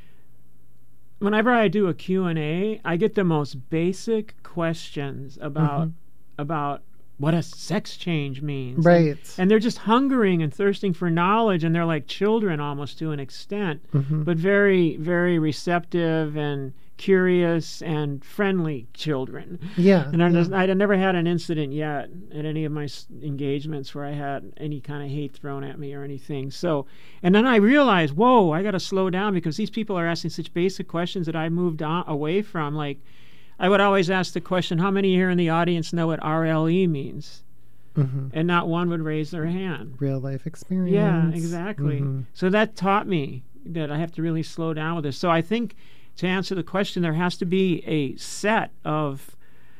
Whenever I do a Q and A, I get the most basic questions about mm-hmm. about what a sex change means. Right. And, and they're just hungering and thirsting for knowledge, and they're like children almost to an extent, mm-hmm. but very, very receptive and curious and friendly children. Yeah. And I yeah. just, I'd never had an incident yet at any of my engagements where I had any kind of hate thrown at me or anything. So, and then I realized, whoa, I got to slow down, because these people are asking such basic questions that I moved on, away from. Like, I would always ask the question, how many here in the audience know what R L E means? Mm-hmm. And not one would raise their hand. Real life experience. Yeah, exactly. Mm-hmm. So that taught me that I have to really slow down with this. So I think, to answer the question, there has to be a set of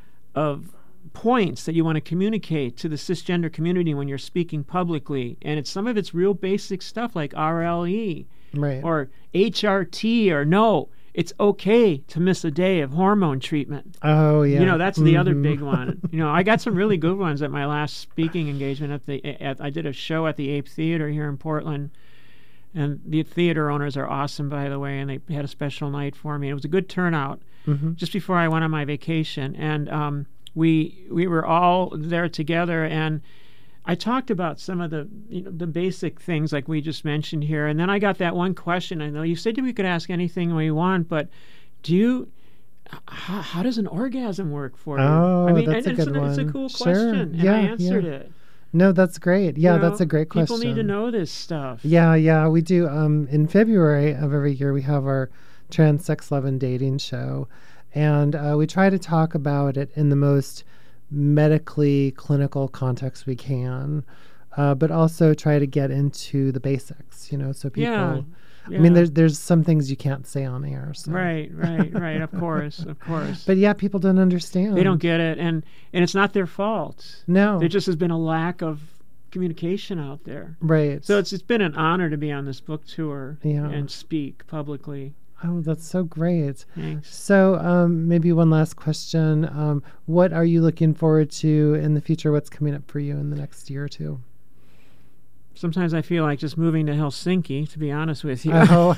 of points that you want to communicate to the cisgender community when you're speaking publicly. And it's some of it's real basic stuff like R L E, right, or H R T, or no, it's okay to miss a day of hormone treatment. Oh, yeah. You know, that's the mm-hmm. other big one. You know, I got some really good ones at my last speaking engagement. At the at, I did a show at the Ape Theater here in Portland. And the theater owners are awesome, by the way, and they had a special night for me. It was a good turnout mm-hmm. just before I went on my vacation. And um, we we were all there together, and I talked about some of the you know the basic things like we just mentioned here. And then I got that one question. I know you said we could ask anything we want, but do you... How, how does an orgasm work for you? Oh, I mean, that's and a it's, good a, one. it's a cool Sure. question, and yeah, I answered yeah. it. No, that's great. Yeah, You know, that's a great question. People need to know this stuff. Yeah, yeah, we do. Um, in February of every year, we have our Trans Sex, Love, and Dating show. And uh, we try to talk about it in the most medically clinical context we can, uh, but also try to get into the basics, you know, so people... Yeah. Yeah. I mean, there's there's some things you can't say on air. So. Right, right, right. Of course, of course. But yeah, people don't understand. They don't get it, and and it's not their fault. No, there just has been a lack of communication out there. Right. So it's it's been an honor to be on this book tour yeah. and speak publicly. Oh, that's so great. Thanks. So um, maybe one last question. Um, what are you looking forward to in the future? What's coming up for you in the next year or two? Sometimes I feel like just moving to Helsinki, to be honest with you. Oh,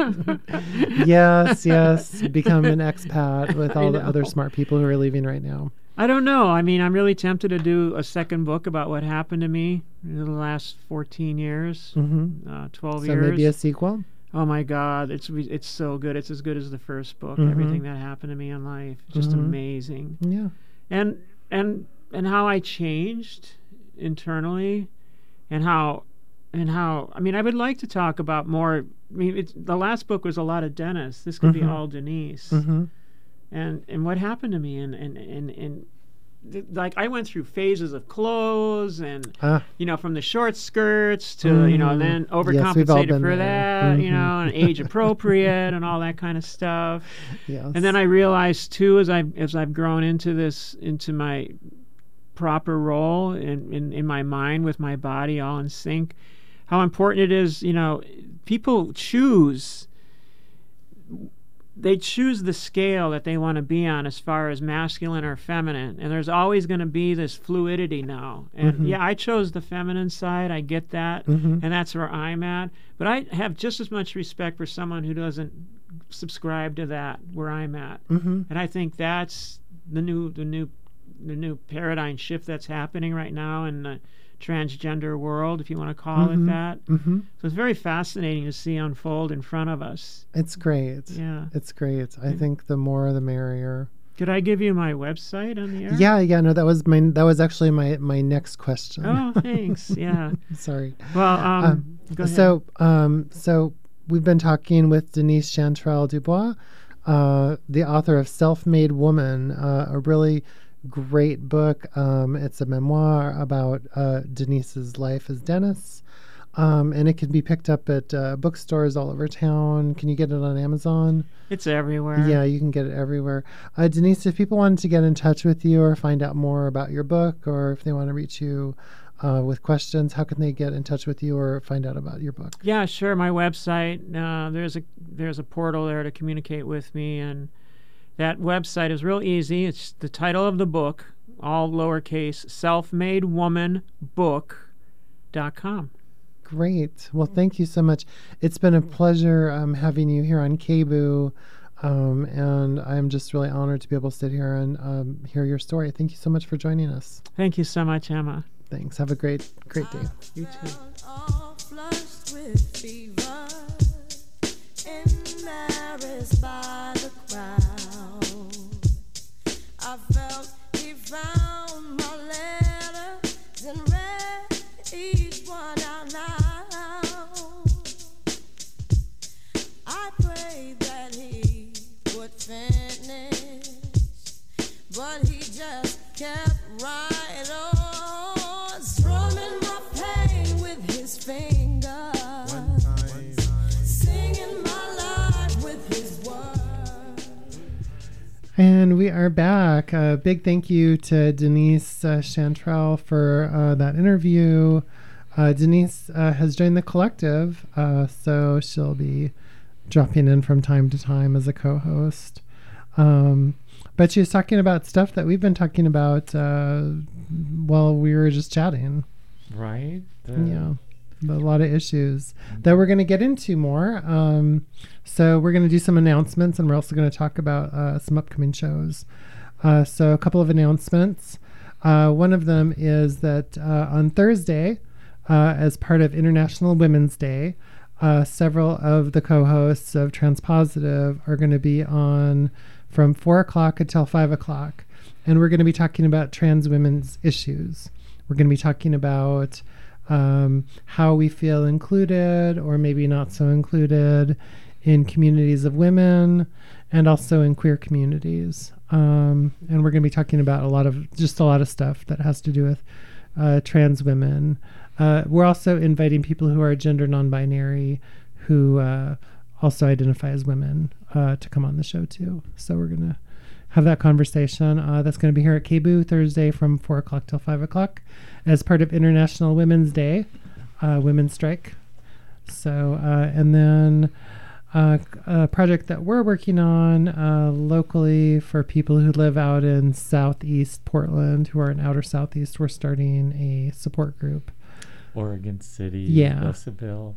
yes, yes. Become an expat with all the other smart people who are leaving right now. I don't know. I mean, I'm really tempted to do a second book about what happened to me in the last fourteen years, Mm-hmm. uh, twelve So years. maybe a sequel? Oh my God, it's re- it's so good. It's as good as the first book. Mhm. Everything that happened to me in life, just Mhm. amazing. Yeah. And and and how I changed internally, and how and how I mean, I would like to talk about more. I mean, it's, the last book was a lot of Dennis. This could Mhm. be all Denise. Mm-hmm. And and what happened to me, and and and and. th- Like I went through phases of clothes, and Ah. you know, from the short skirts to you know, Mhm. then Yes, we've all overcompensated been for there. that, you Mhm. know, and age appropriate and all that kind of stuff. Yes. And then I realized too, as I as I've grown into this, into my proper role in, in in my mind with my body all in sync, how important it is. You know, people choose. They choose the scale that they want to be on as far as masculine or feminine. And there's always going to be this fluidity now. And Mhm. yeah, I chose the feminine side. I get that. Mhm. And that's where I'm at. But I have just as much respect for someone who doesn't subscribe to that where I'm at. Mm-hmm. And I think that's the new the new the new paradigm shift that's happening right now in the transgender world, if you want to call Mhm. it that. Mm-hmm. So it's very fascinating to see unfold in front of us. It's great. Yeah. It's great. I Mm. think the more the merrier. Could I give you my website on the air? Yeah, yeah, no, that was my that was actually my my next question. Oh, thanks. Yeah. Sorry. Well, um, Um, go ahead. So, um, so we've been talking with Denise Chantrell Dubois, uh, the author of Self-Made Woman, uh, a really great book. Um, it's a memoir about uh, Denise's life as Dennis, um, and it can be picked up at uh, bookstores all over town. Can you get it on Amazon? It's everywhere. Yeah, you can get it everywhere. Uh, Denise, if people wanted to get in touch with you or find out more about your book, or if they want to reach you uh, with questions, how can they get in touch with you or find out about your book? Yeah, sure. My website. Uh, there's a there's a portal there to communicate with me, and that website is real easy. It's the title of the book, all lowercase, self made woman book dot com. Great. Well, thank you so much. It's been a pleasure um, having you here on K B U, um, and I'm just really honored to be able to sit here and um, hear your story. Thank you so much for joining us. Thank you so much, Emma. Thanks. Have a great, great day. You too. All flushed with fever, embarrassed by the crowd. I felt he found my letters and read each one out loud. I prayed that he would finish, but he just kept right on, strumming my pain with his fingers, singing my life with his words. And we are back. A big thank you to Denise uh, Chantrell for uh, that interview. Uh, Denise uh, has joined the collective, uh, so she'll be dropping in from time to time as a co-host. Um, but she was talking about stuff that we've been talking about uh, while we were just chatting. Right? The- Yeah, a lot of issues that we're going to get into more. Um, so we're going to do some announcements, and we're also going to talk about uh, some upcoming shows. Uh, so a couple of announcements. Uh, one of them is that uh, on Thursday, uh, as part of International Women's Day, uh, several of the co-hosts of Transpositive are going to be on from four o'clock until five o'clock. And we're going to be talking about trans women's issues. We're going to be talking about um, how we feel included or maybe not so included in communities of women and also in queer communities. Um, and we're going to be talking about a lot of, just a lot of stuff that has to do with uh, trans women. Uh, we're also inviting people who are gender non-binary who uh, also identify as women uh, to come on the show too. So we're going to have that conversation. Uh, that's going to be here at K B U Thursday from four o'clock till five o'clock as part of International Women's Day, uh, Women's Strike. So, uh, and then uh, a project that we're working on uh, locally for people who live out in Southeast Portland, who are in outer Southeast. We're starting a support group. Oregon City, Yeah. Russellville.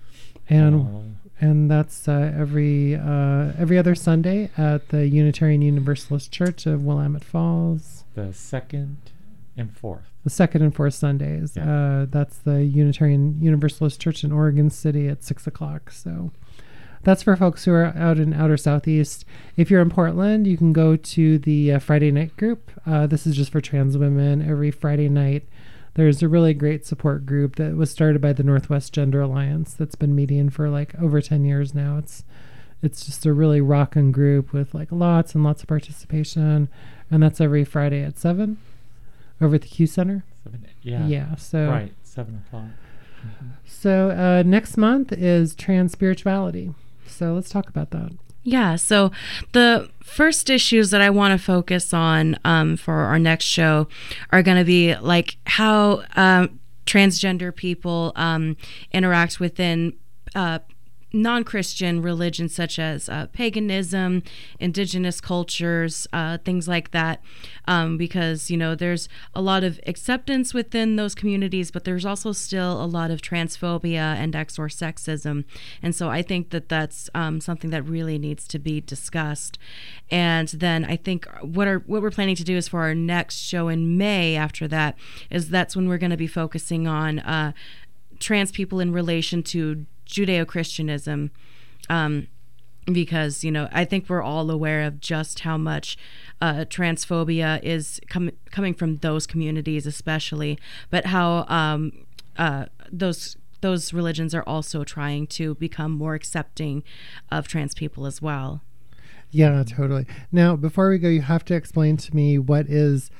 And um, and that's uh, every uh, every other Sunday at the Unitarian Universalist Church of Willamette Falls. the second and fourth. The second and fourth Sundays. Yeah. Uh, that's the Unitarian Universalist Church in Oregon City at six o'clock. So that's for folks who are out in outer Southeast. If you're in Portland, you can go to the uh, Friday night group. Uh, this is just for trans women. Every Friday night, there's a really great support group that was started by the Northwest Gender Alliance that's been meeting for like over ten years now. It's it's just a really rockin' group with like lots and lots of participation. And that's every Friday at seven over at the Q Center. Seven, yeah. Yeah. So Right, seven o'clock. Mhm. So uh, next month is trans spirituality. So let's talk about that. Yeah, so the first issues that I want to focus on um, for our next show are going to be like how um, transgender people um, interact within uh, non-Christian religions such as uh, paganism, indigenous cultures, uh, things like that, um, because, you know, there's a lot of acceptance within those communities, but there's also still a lot of transphobia and X or sexism. And so I think that that's um, something that really needs to be discussed. And then I think what are what we're planning to do is for our next show in May after that is that's when we're going to be focusing on uh, trans people in relation to Judeo-Christianism, um, because, you know, I think we're all aware of just how much uh, transphobia is com- coming from those communities especially, but how um, uh, those those religions are also trying to become more accepting of trans people as well. Yeah, totally. Now, before we go, you have to explain to me what is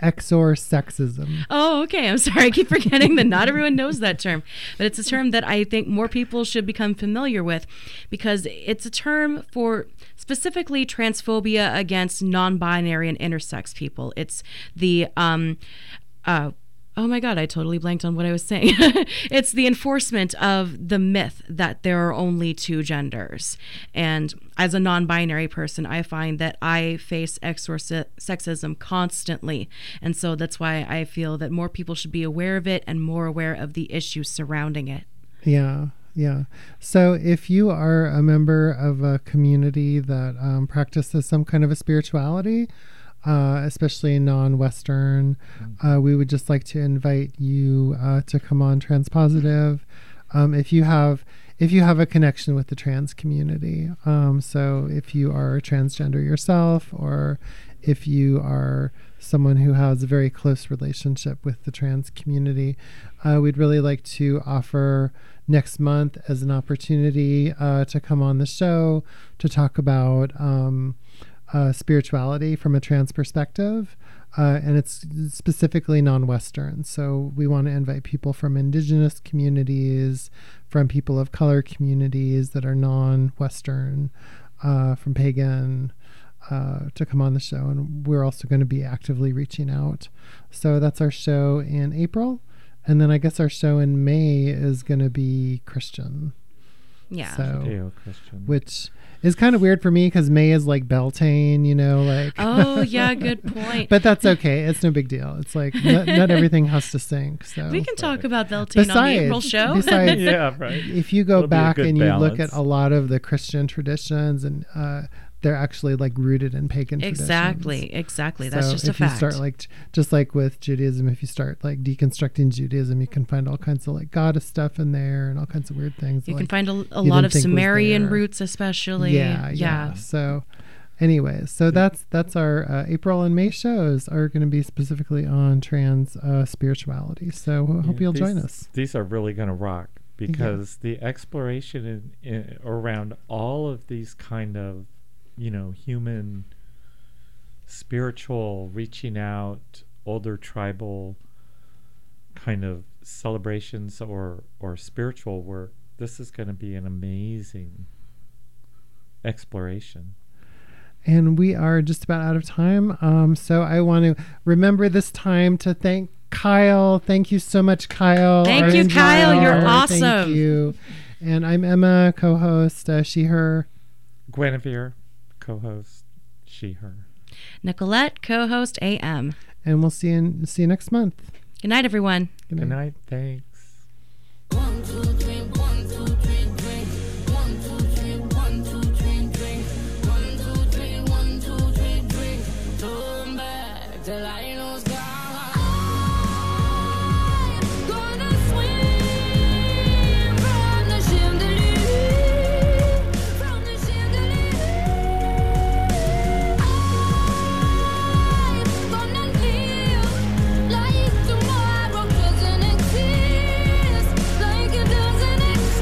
exorsexism. Oh, okay. I'm sorry. I keep forgetting that not everyone knows that term, but it's a term that I think more people should become familiar with because it's a term for specifically transphobia against non-binary and intersex people. It's the, um, uh, oh my God, I totally blanked on what I was saying. It's the enforcement of the myth that there are only two genders. And as a non-binary person, I find that I face exorsexism constantly. And so that's why I feel that more people should be aware of it and more aware of the issues surrounding it. Yeah, yeah. So if you are a member of a community that um, practices some kind of a spirituality, Uh, especially non-Western, uh, we would just like to invite you uh, to come on Transpositive. Um, if you have, if you have a connection with the trans community, um, so if you are transgender yourself, or if you are someone who has a very close relationship with the trans community, uh, we'd really like to offer next month as an opportunity uh, to come on the show to talk about Um, Uh, spirituality from a trans perspective, uh, and it's specifically non-Western. So we want to invite people from indigenous communities, from people of color communities that are non-Western, uh, from pagan, uh, to come on the show. And we're also going to be actively reaching out. So that's our show in April. And then I guess our show in May is going to be Christian. Yeah. So, Judeo-Christian. which is kind of weird for me because May is like Beltane, you know, like. Oh, yeah, good point. But that's okay. It's no big deal. It's like not, not everything has to sink. So We can talk about Beltane on the April show. besides, Yeah, right. if you go It'll be a back good and you look at balance. a lot of the Christian traditions, and uh, they're actually like rooted in pagan Exactly, traditions. exactly. That's So just a if you fact. start like, t- just like with Judaism, if you start like deconstructing Judaism, you can find all kinds of like goddess stuff in there and all kinds of weird things. You like, can find a, a you lot didn't of think was Sumerian there. roots, especially. Yeah, yeah. So, anyways, so that's that's our uh, April and May shows are going to be specifically on trans uh, spirituality. So I hope Yeah, you'll these, join us. These are really going to rock because the exploration in, in, around all of these kind of, you know, human, spiritual, reaching out, older tribal kind of celebrations or or spiritual work. This is going to be an amazing exploration. And we are just about out of time. Um, so I want to remember this time to thank Kyle. Thank you so much, Kyle. Thank our you, Kyle. engineer. You're Thank awesome. you. And I'm Emma, co-host, uh, she, her. Guinevere, co-host, she, her. Nicolette, co-host, A M. And we'll see you, see you next month. Good night, everyone. Good night. Good night. Thanks. One, two, three, one, two, three, drink. One, two, three, one, two, three, drink. One, two, three, one, two, three, drink. Turn back till I lose God. I'm gonna swim from the chandelier, from the chandelier. I'm gonna live like tomorrow doesn't exist, like it doesn't exist.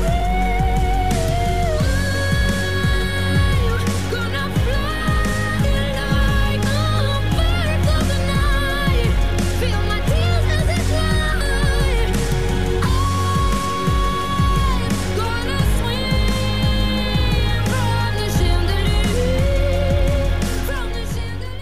I'm gonna fly like a bird of the night. Feel my tears as they fly. I'm gonna swim from the chandelier, from the chandelier.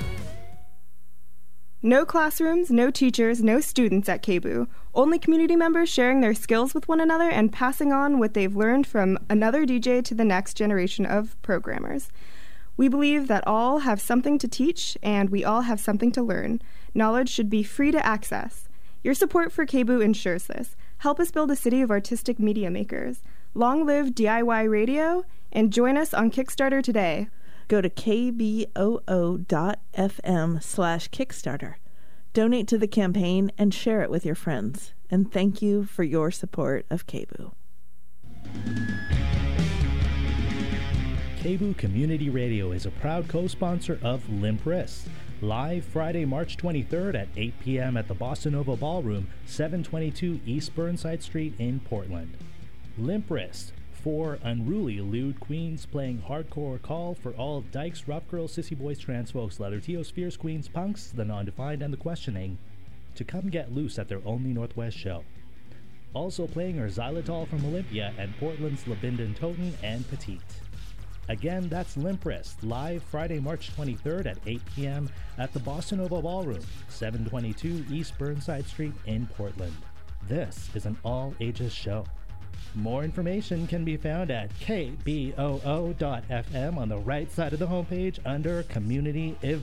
No classrooms, no teachers, no students at K B U. Only community members sharing their skills with one another and passing on what they've learned from another D J to the next generation of programmers. We believe that all have something to teach and we all have something to learn. Knowledge should be free to access. Your support for K B U ensures this. Help us build a city of artistic media makers. Long live D I Y radio and join us on Kickstarter today. Go to kboo.fm slash Kickstarter. Donate to the campaign and share it with your friends. And thank you for your support of K B U. K B U Community Radio is a proud co-sponsor of Limp Wrist. Live Friday, March twenty-third at eight p.m. at the Bossa Nova Ballroom, seven twenty-two East Burnside Street in Portland. Limp Wrist. Four unruly lewd queens playing hardcore call for all dykes, rough girls, sissy boys, trans folks, leather teos, fierce queens, punks, the non-defined, and the questioning to come get loose at their only Northwest show. Also playing are Xylitol from Olympia and Portland's Labindon Toten and Petite. Again, that's Limp Wrist, live Friday, March twenty-third at eight p.m. at the Bossa Nova Ballroom, seven twenty-two East Burnside Street in Portland. This is an all-ages show. More information can be found at k b o o dot f m on the right side of the homepage under Community Events.